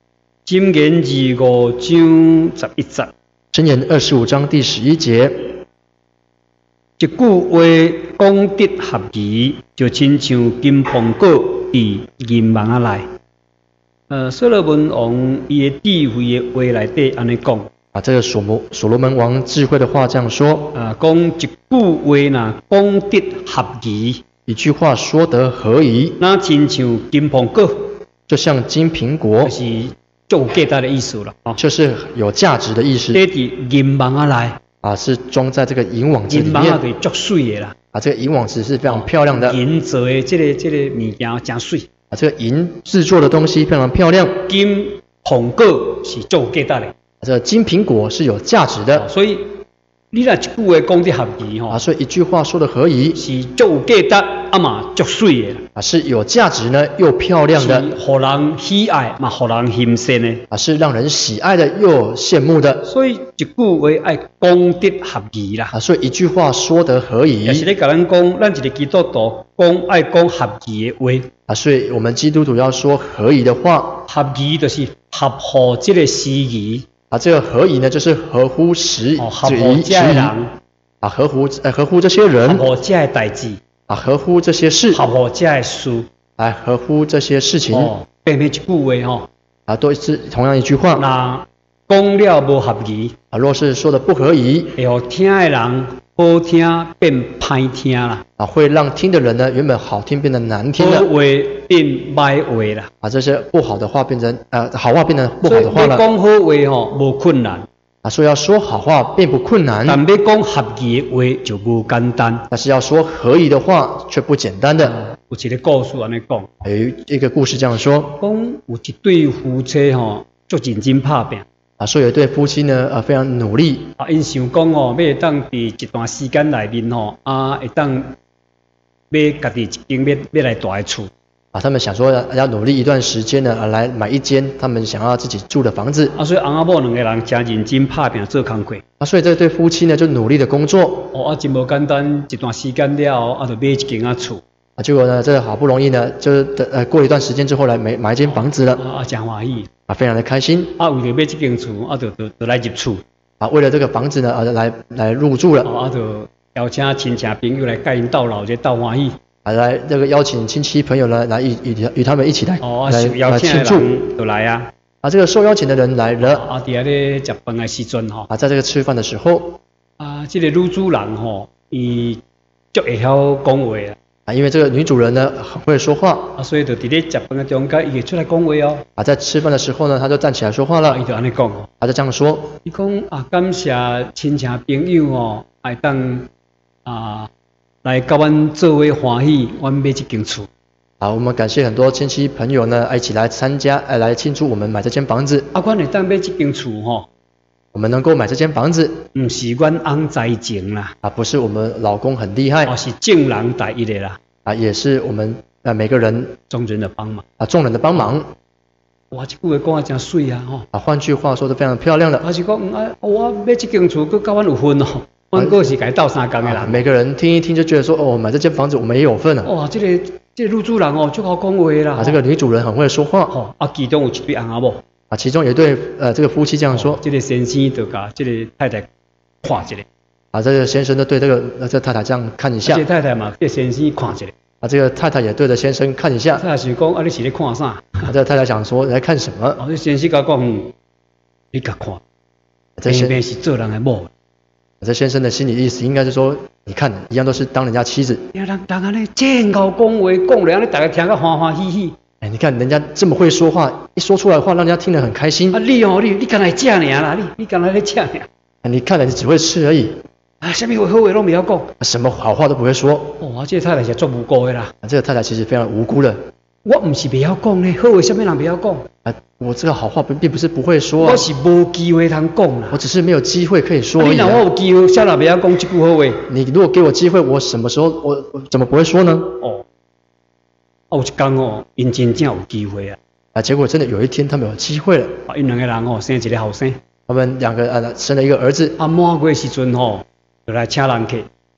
箴言25章11節，
箴言25章第11節，
一句話講得合宜，就親像金蘋果佇銀網仔內。所羅門王伊的智慧的話內底安尼講。
这个所羅門王智慧的話這樣說。
講一句話呐，講得合宜。
一句話說得合宜，
那親像金蘋果，
就像金蘋果，
就是有價值的意思了，
就是有價值的意思。
這啲銀網仔內，
是裝在這個銀網子裡面。
銀網仔就足水的啦。
這個銀網子是非常漂亮的。
銀做的這個物件真水。
這個銀製作的東西非常漂亮。
金蘋果是足有價值的。
這個金蘋果是有價值的。
所以你若一句話講得合宜吼，
所以一句話說得合宜，
是足有價值嘛足水的。
是有價值呢又漂亮的。
是互人喜愛嘛互人欣羨的。
是讓人喜愛的又羨慕的。
所以一句話愛講得合宜啦。
所以一句話說得合宜。
也是咧甲咱講，咱一個基督徒講愛講合宜的話。
所以我們基督徒要說合宜的話。
合宜就是合乎這個時宜。
這個合宜呢，就是合乎時宜，
合乎這些人，
合乎這些人，
合乎這些代志，
合乎這些事，
合乎這些事，
合乎這些事情。
並非一句話
都是同樣一句話。
那講了無合宜，
若是說的不合宜，
會讓聽的人好聽變歹聽啦。
會讓聽的人呢，原本好聽變得難聽了。
好話變歹話啦。
這些不好的話變成好話變成不好的話了。
所以講好話無困難。
所以要說好話並不困難。
但要講合宜的話就無簡單。
但是要說合宜的話卻不簡單的。
有一個故事安尼講。
有一個故事這樣說。
講有一對夫妻足認真拍拼。
所以有對夫妻呢，非常努力。
因想講要當佇一段時間內面會當買家己一間要來大的厝。
他們想說要努力一段時間呢，來買一間他們想要自己住的房子。
所以翁仔某兩個人真認真拍拼做工課。
所以這對夫妻呢就努力的工作。
真無簡單，一段時間了後，就買一間厝。
結果呢，這好不容易呢，就是過了一段時間之後來買一間房子了。
真歡喜。
非常的開心。
為了買這間厝，就來入厝。
為了這個房子呢，來入住了。
就邀請親戚朋友來甲因鬥老，這鬥歡喜。
來這個邀請親戚朋友呢，來與他們一起來慶祝。
就來啊。
這個受邀請的人來了。
在遐咧食飯的時陣
在這個吃飯的時候。
這個女主人伊足會曉講話。
因為這個女主人呢很會說話，
所以就在咧食飯的中間，伊會出來講話哦。
在吃飯的時候呢，他就站起來說話了。
伊就安尼講，
他就這樣說。
伊講感謝親戚朋友會當來甲阮做伙歡喜，阮買這間厝。
我們感謝很多親戚朋友呢，一起來參加，來慶祝我們買這間房子。
阮會當買這間厝
我們能夠買這間房子，
不是阮翁才情啦，
不是我們老公很厲害，
是眾人第一的啦，
也是我們每個人
眾人的幫忙，
眾人的幫忙。
哇，這句話講得真水啊！
換句話說得非常漂亮的。
是講我買這間厝，佮阮有份哦，阮個是該鬥三工的人。
每個人聽一聽就覺得說，買這間房子我們也有份啊。
哇，這個女主人就好講話啦。
這個女主人很會說話。
其中有一對翁仔某。
其中有一對這個夫妻這樣說。
這個先生就甲這個太太看一下。
這個先生就對這個太太這樣看一下。
這個太太嘛，這個先生看一下。
這個太太也對着先生看一下。
太太想講，你是在看啥？
這個太太想說，來看什麼？
這先生甲講，你甲看。這邊是做人的某。
這先生的心理意思應該是說，你看，一樣都是當人家妻子。
人安尼真夠講話，講了，你大家聽個歡歡喜喜。
你看人家這麼會說話，一說出來的話，讓人家聽得很開心。
你剛才吃爾啦，你剛才在吃爾。
你看了，你只會吃而已。
什麼好話都不要講，
什麼好話都不會說。
這個太太是做無辜的啦。
這個太太其實非常無辜的。
我不是不要講呢，好話什麼人不要講。
我這個好話並不是不會說。
我是無機會通講啦。
我只是沒有機會可以說而已。
你若我有機會，sao哪不要講這句好話？
你如果給我機會，我什麼時候我怎麼不會說呢？
有一天因真正有機會啊！
結果真的有一天他們有機會了。
因兩個人生一個後生。
他們兩個生了一個兒子。
滿月時陣就來請人客。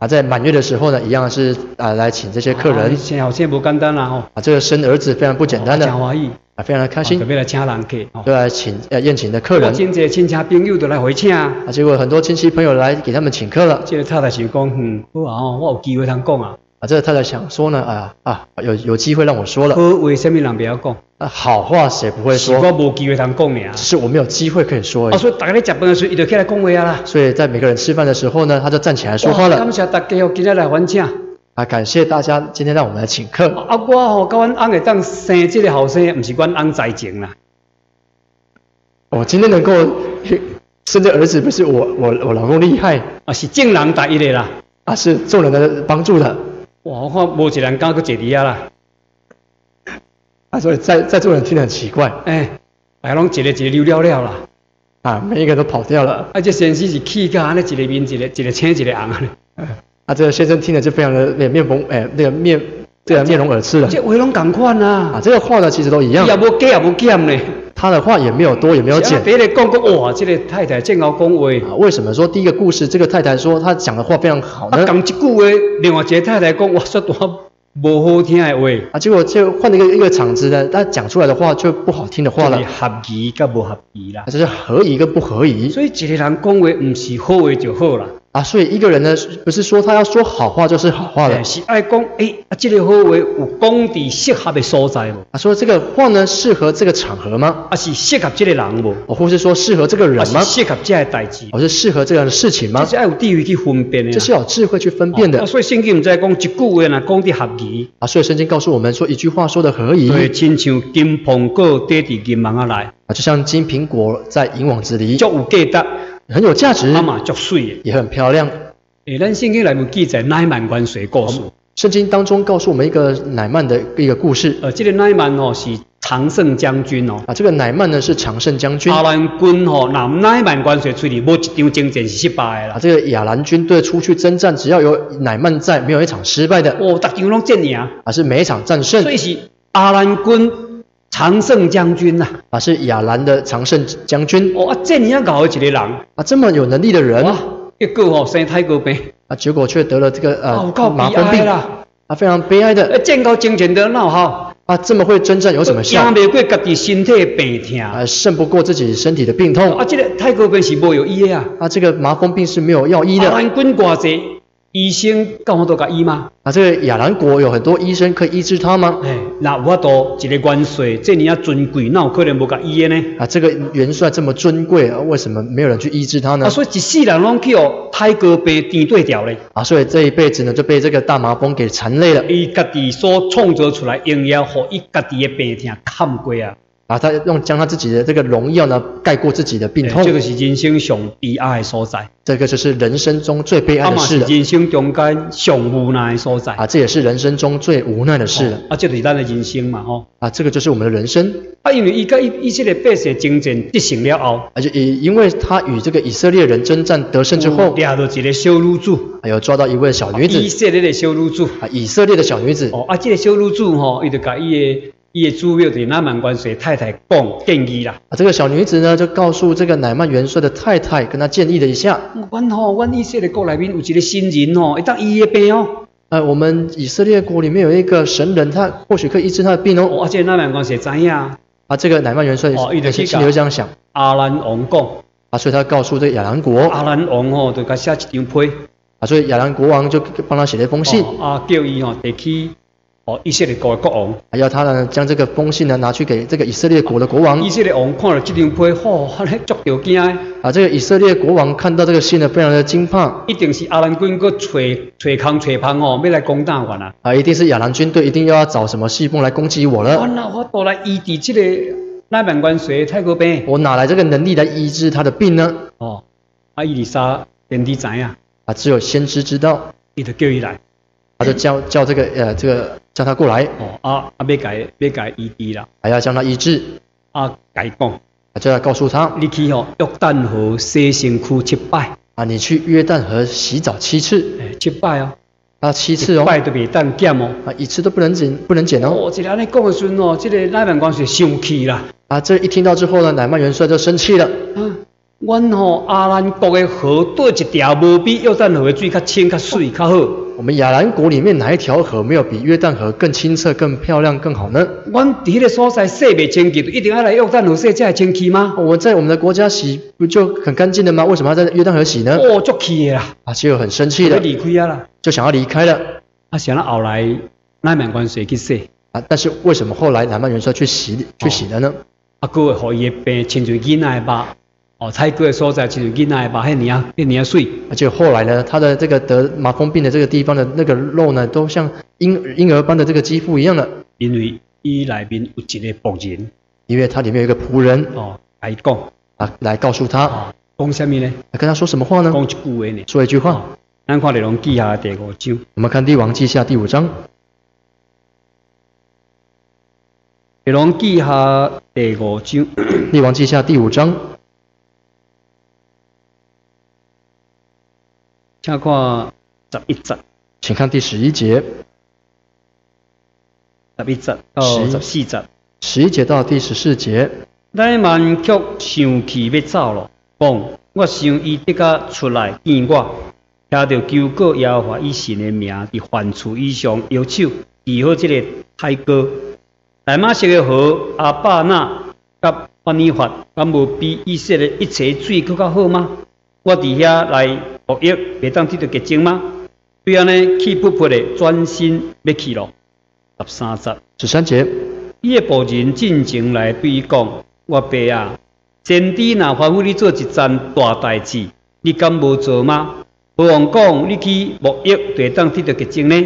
在满月的时候呢，一样是来请这些客人。
生后生不简单啦吼。
这个生儿子非常不简单的。
真欢喜。
非常的开心。
特别来请人客。
对来请宴请的客人。
真侪亲戚朋友都来回请。
结果很多亲戚朋友来给他们请客了。
这个太太想讲，好啊哦，我有机会通讲啊。
这个太太想说呢，有机会让我说了。
好话什么人不要讲？
好话谁不会说？
是我无机会通讲尔。
只是我没有机会可以说而已。
所以大家在吃饭的时候，伊就起来讲话啦。
所以在每个人吃饭的时候呢，他就站起来说话了。
感谢大家今天来欢请。
感谢大家今天让我们来请客。
我甲阮翁会当生这个后生，不是阮翁才情啦。
我今天能够生这儿子，不是我老公厉害，
是众人第一个啦。
是众人的帮助的。
哇，我看无一人敢去坐底下啦。
所以在座人听得很奇怪。
大家拢一个溜了了啦。
每一个都跑掉了。
这先生是气甲安尼，一个面一个青一个红安尼。
这个先生听了就非常的面容耳赤了。
这话拢同款啊。
这个话呢其实都一样。
也无加也无减呢。
他的话也没有多也没有减。
第一个讲哇，这个太太真好讲话。
为什么说第一个故事这个太太说她讲的话非常好呢？
讲一句话，另外一个太太讲哇，说多无好听的话。
结果就换了一个场子呢，他讲出来的话就不好听的话了。
合宜跟不合宜啦。
这是合宜跟不合宜。
所以一个人讲话不是好话就好啦。
所以一个人呢，不是说他要说好话就是好话了，
是爱讲这个好话有讲伫适合的所在无？
说这个话呢适合这个场合吗？
是适合这个人无？
或是说适合这个人吗？
是适合这个代志？
是适合这样的事情吗？
这是要有智慧去分辨的。
这是要有智慧去分辨的。
所以圣经唔知讲一句话呢，讲得合宜。
所以圣经告诉我们说一句话说的合宜。
对，亲像金苹果跌伫银网来。
就像金苹果在银网子里。
足有价值，
很有价值。
嘛足水的，
也很漂亮。
咱圣经内面记载乃曼元帅故事。
圣经当中告诉我们一个乃曼的一个故事。
这个乃曼是常胜将军
这个乃曼呢是常胜将军。
亚兰军若乃曼元帅出去，无一场征战是失败的啦。
这个亚兰军队出去征战，只要有乃曼在，没有一场失败的。
逐场拢战赢。
是每一场战胜。
所以是亚兰军常胜将军呐。
是亚兰的常胜将军。
这么搞的一个人。
这么有能力的人。
结果生太过病。
结果却得了这个麻风病
啦。
非常悲哀的。
战到征战得闹好。
这么会征战有什么效？
赢不过家己身体病痛。
胜不过自己身体的病痛。
这个太过病是无有医的啊。
这个麻风病是没有药医的。
亚兰军偌济医生够好多甲医吗？
这个亚兰国有很多医生可以医治他吗？
那有法度一个元帅这么尊贵，哪有可能无甲医的呢？
这个元帅这么尊贵，为什么没有人去医治他呢？
所以一世人拢去太过病颠对掉咧。
所以这一辈子呢就被这个大麻风给缠累了。
伊家己所创造出来荣耀，互伊家己的病痛看过啊。
他将他自己的这个荣耀呢盖过自己的病痛。
这个是人生上悲哀的所在。
这个就是人生中最悲哀的事了。
是人生中间上无奈的所在。
这也是人生中最无奈的事了。
这就是咱的人生嘛吼。
这个就是我们的人生。
因为伊甲以色列百姓征战得胜了后，
因为他与这个以色列人征战得胜之后，
抓到一个小女子，
有抓到一位小女子。
以色列的小女子。
以色列的小女子。
这个小女子吼，伊就甲伊的主庙对乃曼元帅太太讲建议啦。
这个小女子呢，就告诉这个乃曼元帅的太太，跟他建议了一下。
阮以色列国内面有一个神人会当医的病
我们以色列国里面有一个神人，他或许可以医治他的病
这个乃曼元帅知影。
这个乃曼元帅心里就这样想。
亚兰王讲。
所以他告诉这个亚兰国。
亚兰王就给他写一张批。
所以亚兰国王就帮他写了一封信。
叫伊提去。以色列国的国王，
要他呢将这个封信呢拿去给这个以色列国的国王。
以色列王看了这张批，足着惊的。
这个以色列国王看到这个信呢，非常的惊怕。
一定是亚兰军搁找空找胖要来攻打我啦。
一定是亚兰军队一定要找什么细风来攻击我了。
我都来医治这个乃曼元帅太过病。
我哪来这个能力来医治他的病呢？
伊丽莎先知知影。
只有先知知道。
伊就叫伊来。
就叫这个叫他过来。
要改医治啦。
还要将他医治。
改讲。
就要告诉他。
你去约旦河洗身躯7摆。
你去约旦河洗澡7次。
7摆
7次
1摆都袂当减
1次都不能减哦。
这个安尼讲的时阵这个乃曼元帅生气啦。
这一听到之后呢，乃曼元帅就生气了。
阮吼阿兰国的河对一条无比约旦河的水较清、较水、较好。
我们亚兰国里面哪一条河没有比约旦河更清澈、更漂亮、更好呢？
阮伫迄个所在洗袂清气，一定要来约旦河洗才会清气吗？
我在我们的国家洗不就很干净了吗？为什么要在约旦河洗呢？
哦，足气的啦！
啊，结果很生气的，
要离开啊啦，
就想要离开了。
啊，想到后来乃曼元帅去洗。
啊，但是为什么后来乃曼元帅去洗了呢？
啊，佫会互伊的病亲像囡仔的肉，哦，采过的所在亲像囡仔的肉，迄尔水。
而且后来呢，他的这个得麻风病的这个地方的那个肉呢，都像婴儿般的这个肌肤一样了。
因为伊内面有一个仆人，
因为他里面有一个仆人
哦，来讲
啊，来告诉他，
讲什么呢？
跟他说什么话呢？
讲一句话呢？
说一句话。
咱看《列王记下》第5章。
我们看《列王记下》第5章。
列王记下第5章，
列王记下第5章，
请看11节，
请看第11节
11节到14节
，11节到第14节。
乃曼却生气要走咯，讲我想伊得甲出来见我，听到求告耶和华以神的名，伫犯处以上摇手治好这个太哥。大马色的河阿巴那甲巴尼法，敢无比以色列一切水更较好吗？我伫遐来学业，袂当得到洁净吗？对安尼气噗噗的转身要去咯。
13节，
伊的仆人进前来对伊讲：我爸啊，先知若吩咐你做一件大代志，你敢无做吗？何况讲你去牧业，会当得到洁净呢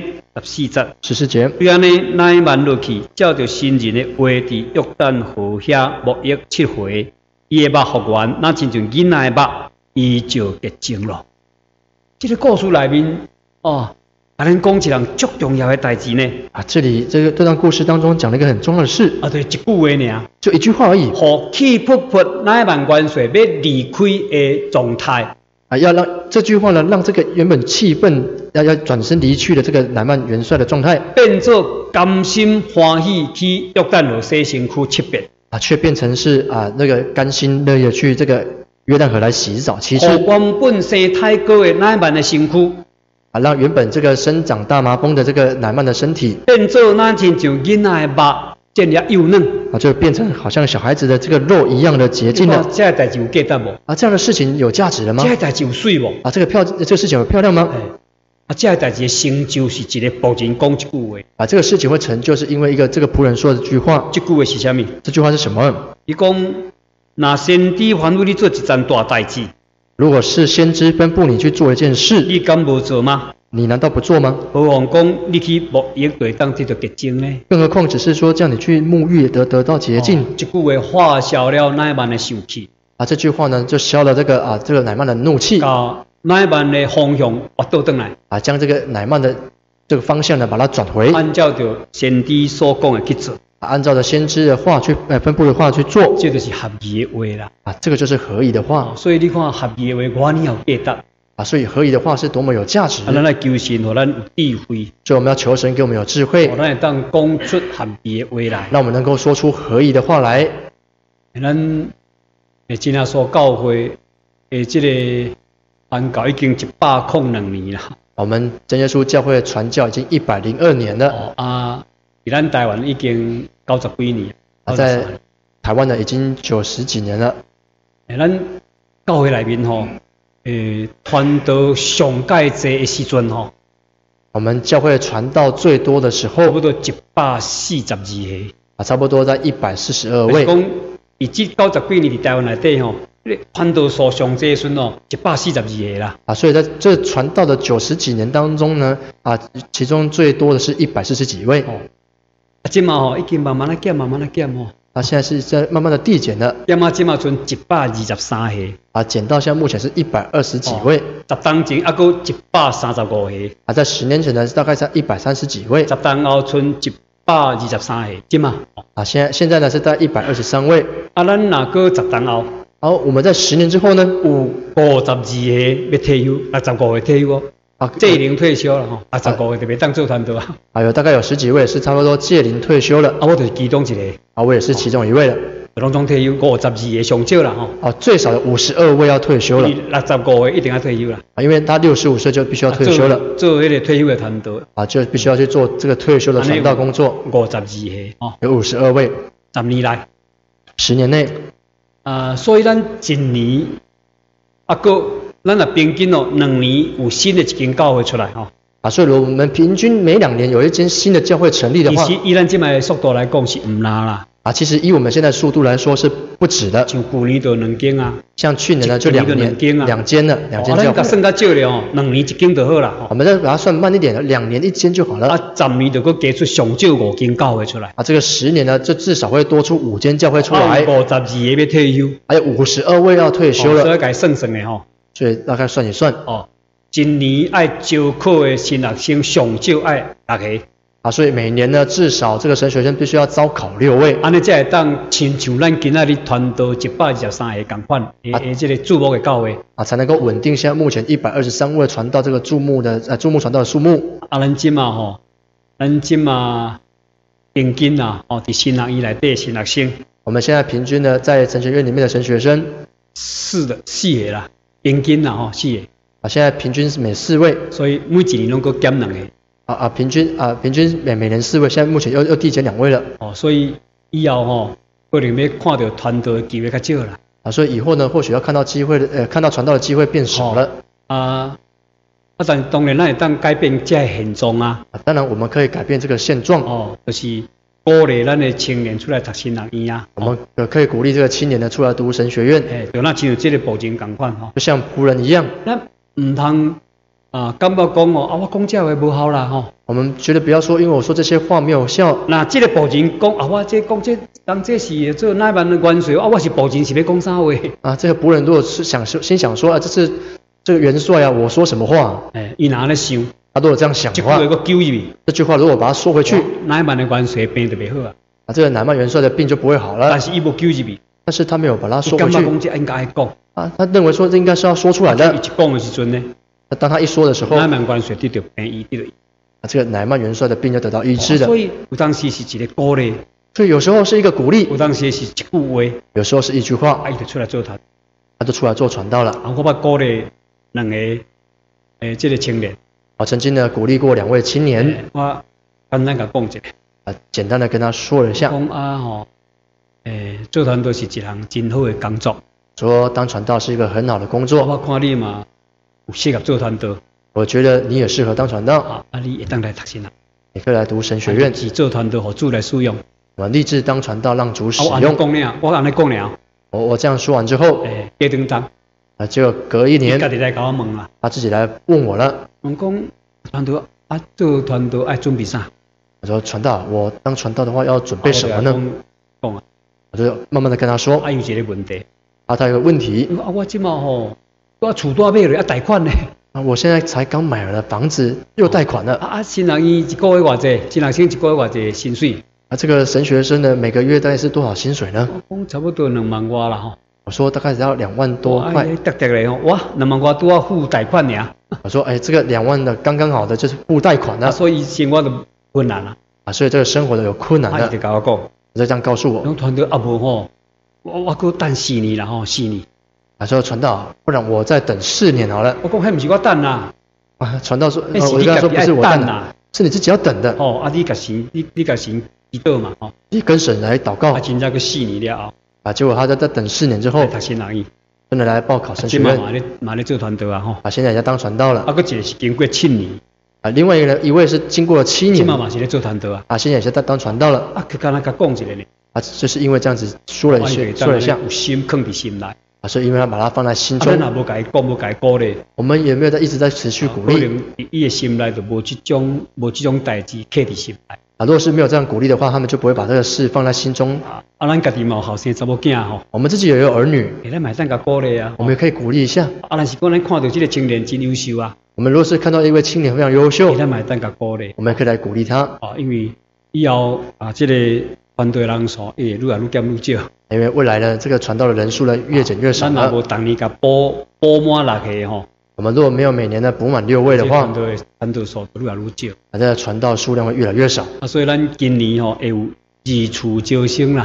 ？14
节，
对安尼乃曼落去，照着新人的话，伫约旦河遐牧业7回，伊的肉复原，那亲像囡仔的肉，伊就洁净咯。这个故事内面，哦，咱讲一件足重要的代志呢。
啊，这里这段故事当中讲了一个很重要的事。
啊，对，一句话尔，
就一句话而已。
互气噗噗乃曼元帅要离开的状态。
啊，要让这句话呢，让这个原本气愤要转身离去的这个乃曼元帅的状态，
变作甘心欢喜去约旦河洗身躯7遍。
啊，却变成是啊那个甘心乐意去这个约旦河来洗澡7次。
原本生太高的乃曼的身躯，
啊，让原本这个生长大麻风的这个乃曼的身体，
变作那亲像囡仔的肉，渐渐幼嫩。
啊，就变成好像小孩子的这个肉一样的洁净了。
这代志有价值无？
啊，这样的事情有价值了吗？
这代志有水无？
啊，这个事情有漂亮吗？
啊，这代志的成就是一个仆人讲一句话。
啊，这个事情会成就是因为一个这个仆人说的这句话。
这句话是啥物？
这句话是什么？
伊讲，若先知吩咐你做一件大代志，
如果是先知吩咐你去做一件事，
你敢无做吗？
你难道不做吗？
何况讲你去牧业对当得到洁净呢？
更何况只是说叫你去沐浴得到洁净。
这句话化消了乃曼的生气。
啊，这句话呢就消了这个乃曼的怒气。
把乃曼的方向滑倒转来。啊，
将这个乃曼的这个方向呢把它转回。
按照着先知所讲的去做。
按照着先知的话去吩咐的话去做。
这就是合宜的话啦。
啊，这个就是合宜的话。
所以你看合宜的话，我你有价值。
啊，所以合宜的话是多么有价值。
咱来求神，互咱有智慧。
所以我们要求神给我们有智慧，
互咱会当讲出合宜的话来，
让我们能够说出合宜的话来。
咱真正所教会的这个传教已经102年了。
我们真耶稣教会的传教已经102年了。
在咱台湾已经90几年。
在台湾呢已经90几年了。
咱教会内面吼。传道上界济的时阵吼，
我们教会传道最多的时候，
差不多142个。
啊，差不多在142位。
讲以这90几年伫台湾内底吼，传道数上济时阵哦，142个啦。
啊，所以在这传道的90几年当中呢，啊，其中最多的是140几位。
即嘛吼，已经慢慢的减，慢慢的减吼。
啊，现在是在慢慢的递减了。
减啊，即嘛剩123个。
啊，减到现在目前是120几位。
10当前还佫135个。
啊，在10年前呢，大概在130几位。
10当后剩123个，即嘛。
啊，现在呢是在123位。
啊，咱若佫10当后，
好，我们在10年之后呢，
有52个要退休，65个退休哦。啊，届龄退休了吼，65个就袂当做传道啊。
还有大概有10几位是差不多届龄退休了。
啊，我就是其中一个。
啊，我也是其中一位了。
拢总退休，52个上少啦吼。
啊，最少的52位要退休了。
65个一定要退休啦。
啊，因为他65岁就必须要退休了。
做那个退休的团队。
啊，就必须要去做这个退休的传道工作。
52个哦，
有52位。
10年来
，10年内。
所以咱一年咱若平均哦，2年有新的一间教会出来吼。
啊，所以如果我们平均每2年有一间新的教会成立的话，
其实以咱这摆的速度来讲是唔拉啦。
啊，其实以我们现在速度来说是不止的。
像去年就2间啊，
像去年呢就2年2间了，2间教会。
咱算较少了哦，2年1间就好啦。
我们再把它算慢一点，2年1间就好了。
啊，10年就搁加出上少5间教会出来。
啊，这个10年呢，就至少会多出5间教会出来。
52个要退休，
还有52位要退休了。
所以该算算的吼。
所以大概算一算。
哦，一年爱招考的新学生上少爱6个。
啊，所以每年呢，至少这个神学生必须要招考6位。
安尼才会当亲像咱今仔日团队123个同款，这个注目的教会。
啊，才能够稳定现在目前123位传到这个注目传道的数目。
啊，咱即嘛吼，咱即嘛平均啊，哦，伫新学院内底新学生，
我们现在平均呢，在神学院里面的神学生
4个啦，平均啦吼4个。
啊，现在平均是每4位，
所以每一年拢搁减2个。
平均每年4位，现在目前又递减2位了。
哦，所以以后吼，可能要看到团队的机会较少啦。
啊，所以以后呢，或许要看到看到传道的机会变少了。
但当然咱会当改变这个现状啊。
当然我们可以改变这个现状。
哦，就是鼓励咱的青年出来读新学院啊。
我们可以鼓励这个青年呢出来读神学院。
就那亲像这个保证同款吼，
就像仆人一样。
咱唔通。感觉讲哦，我讲这话无效啦吼。
我们觉得不要说，因为我说这些话没有效。
那这个保证讲我这讲这当这是做哪般的元帅我是保证是要讲啥话？
这个仆人如果是心想说这是这个元帅啊，我说什么话？
伊哪咧想？
如果这样想的话，这句话如果把它说回去，
哪般的元帅病就袂好啊。
这个乃曼元帅的病就不会好了。
但是伊无救入去，
但是他没有把它说回去。
感觉讲这应该讲
他认为说这应该是要说出来的。
伊一讲的时阵呢？
当他一说的时候，
乃曼元帅得到病医，
这个乃曼元帅的病就得到医治的。
所以有当时是一个鼓励，
所以有时候是一个鼓励，
有当时是一句话，
有时候是一句话，
伊就出来做他
就出来做传道了。
我把鼓励2个这个青年，
曾经呢鼓励过2位青年，
我简单甲讲一下，
简单的跟他说了一下，
讲做传道是一项真好的工作，
说当传道是一个很好的工作。
我看你嘛。有适合做传道，
我觉得你也适合当传道。
你会当来读神学，
你可以来读神学院，
是做传道，互主来使用。
我立志当传道，让主使用。
我安尼讲了。
我这样说完之后，
隔2章，
结果隔1年，
家己来甲我问啦，
他自己来问我了。
问讲传道做传道爱准备啥？
我说传道，我当传道的话要准备什么呢？
讲
我就慢慢的跟他说。
有一个问题。
他有个问题。
我即嘛吼。我厝大买了，贷款呢。
我现在才刚买了房子，又贷款了。
新学院1个月偌济？新学生1个月偌济薪水？
这个神学生呢，每个月大概是多少薪水呢？
我讲差不多2万外啦吼。
我说大概只要2万多块。
得嘞吼，哇，2万外都要付贷款尔。
我说这个2万的刚刚好的就是付贷款了。
所以生活就困难了。
所以这个生活的有困难的。
就跟我讲，
就这样告诉我。
用团队无吼，我搁等4年啦吼，4年。
说传道，不然我再等4年好了。
我讲，迄不是我等啦。
传道说，我跟他说不是我等啦，是你自己要等的。
你甲神，你甲神祈祷嘛，
你跟神来祷告。
真正个4年了
结果他在等4年之后，
读新学院，
真的来报考神学院。
嘛咧做传道
现在也在当传道了。
搁一个是经过7年。
另外一位是经过了7年。
嘛是咧做传道
现在也是在当传道了。
佢刚才甲讲一个呢。
就是因为这样子说了一下，
有心放伫心内。
所以因为他把它放在心中。
咱也无甲伊讲，无甲伊鼓励。
我们也没有在一直在持续鼓励。
可能伊的心内就无这种代志刻伫心内。
如果是没有这样鼓励的话，他们就不会把这个事放在心中。
咱家己嘛有后生查某囝吼。
我们自己也有儿女。
咱嘛当甲鼓励啊。
我们也可以鼓励一下。
但是讲咱看到这个青年真优秀啊。
我们如果是看到一位青年非常优秀，
咱嘛当甲鼓励。
我们也可以来鼓励他。
因为以后这个团队人数愈来愈减愈少。
因为未来呢，这个传道的人数呢越减越少了。
咱若无当年甲补满6个吼。
我们如果没有每年的补满6位的话，
传道数愈来愈少。
这个传道数量会越来越少。
所以咱今年会有2处招生啦。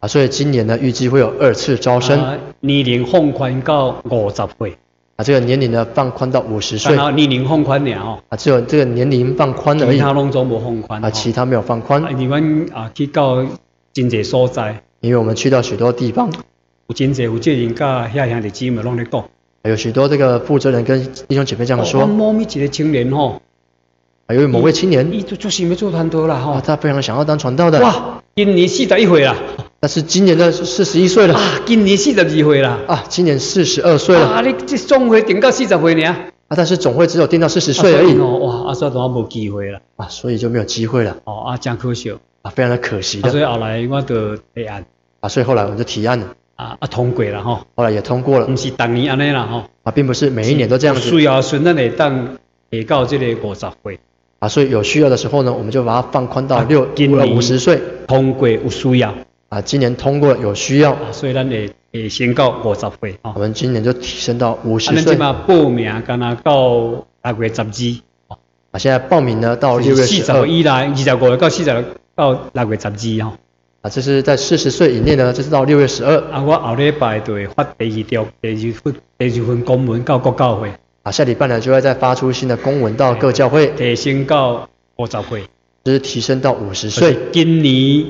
啊，所以今年呢，预计会有2次招生。
年龄放宽到50岁。
啊，这个年龄呢放宽到50岁。
然后年龄放宽了哦。
啊，只有这个年龄放宽而已。
其他拢总无放宽。
啊，其他没有放宽。
因为阮去到真侪所在。
因为我们去到许多地方。
有真侪负责人甲遐兄弟姊妹拢咧讲。
有许多这个负责人跟弟兄姐妹这样说。
某一个青年吼。
有某位青年，
伊就是要做传道啦吼。
他非常想要当传道的。
哇，今年41岁啦。
但是今年的41岁了。
啊，今年42岁啦。
啊，今年42岁了。
啊，你这总会定到40岁呢？
啊，但是总会只有定到40岁而已。
哇，所以都无机会了。
啊，所以就没有机会了。
真可惜。
啊，非常的可惜的。
所以后来我就提案。
啊，所以后来我们就提案了。
通过了吼。
后来也通过了。
不是当年安尼啦吼。
啊，并不是每一年都这样子。
需要顺咱会当下到这个50岁。
啊，所以有需要的时候呢，我们就把它放宽到50岁。
通过有需要。
啊，今年通过有需要。
所以咱会升到50岁。
我们今年就提升到50岁。
咱即马报名，敢若到6月12。
啊，现在报名呢到6月12。
40以来，25岁到40到6月12吼。
啊，这是在40岁以内呢，这是到6月12。
我后礼拜就会发第二份公文到各教会。
啊，下礼拜呢就会再发出新的公文到各教会，
提升到50岁，
就是提升到50岁。
今年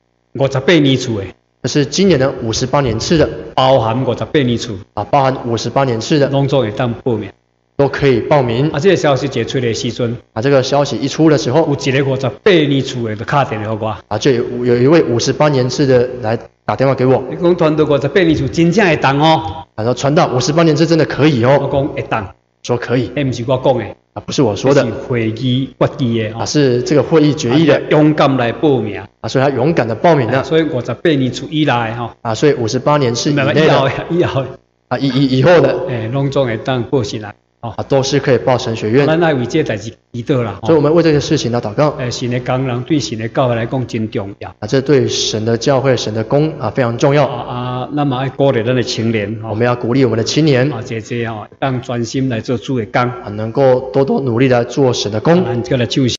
58年次的，
这是今年的58年次的，
包含58年次。啊，
包含58年次的，
拢总会当报名，
都可以报名。
啊，这个消息一出的时阵，
啊，这个消息一出的时候，
有一个58年次的就打电话给我。啊，
就有一位58年次的来打电话给我。
你讲传道58年次真正会当哦？
他说传道58年次真的可以哦。
我讲会当。
说可以，
不是我讲的，
啊，不是我说的，
是会议决议的，
啊，是这个会议决议的，
勇敢来报名，
啊，所以他勇敢的报名了，
所以58年次以来哈，
啊，所以58年是以内的，
以后，
啊，以后的，
拢总会当报进来，
啊，都是可以报神学院。
咱来为这代志祈祷啦，
所以我们为这个事情来祷告。
神的工人对神的教会来讲真重要，
啊，这对神的教会、神的工啊非常重要。
那么要鼓励咱的青年，
我们要鼓励我们的青年，
啊，当专心来做主的工，
啊，能够多多努力来做神的工。
咱就来唱。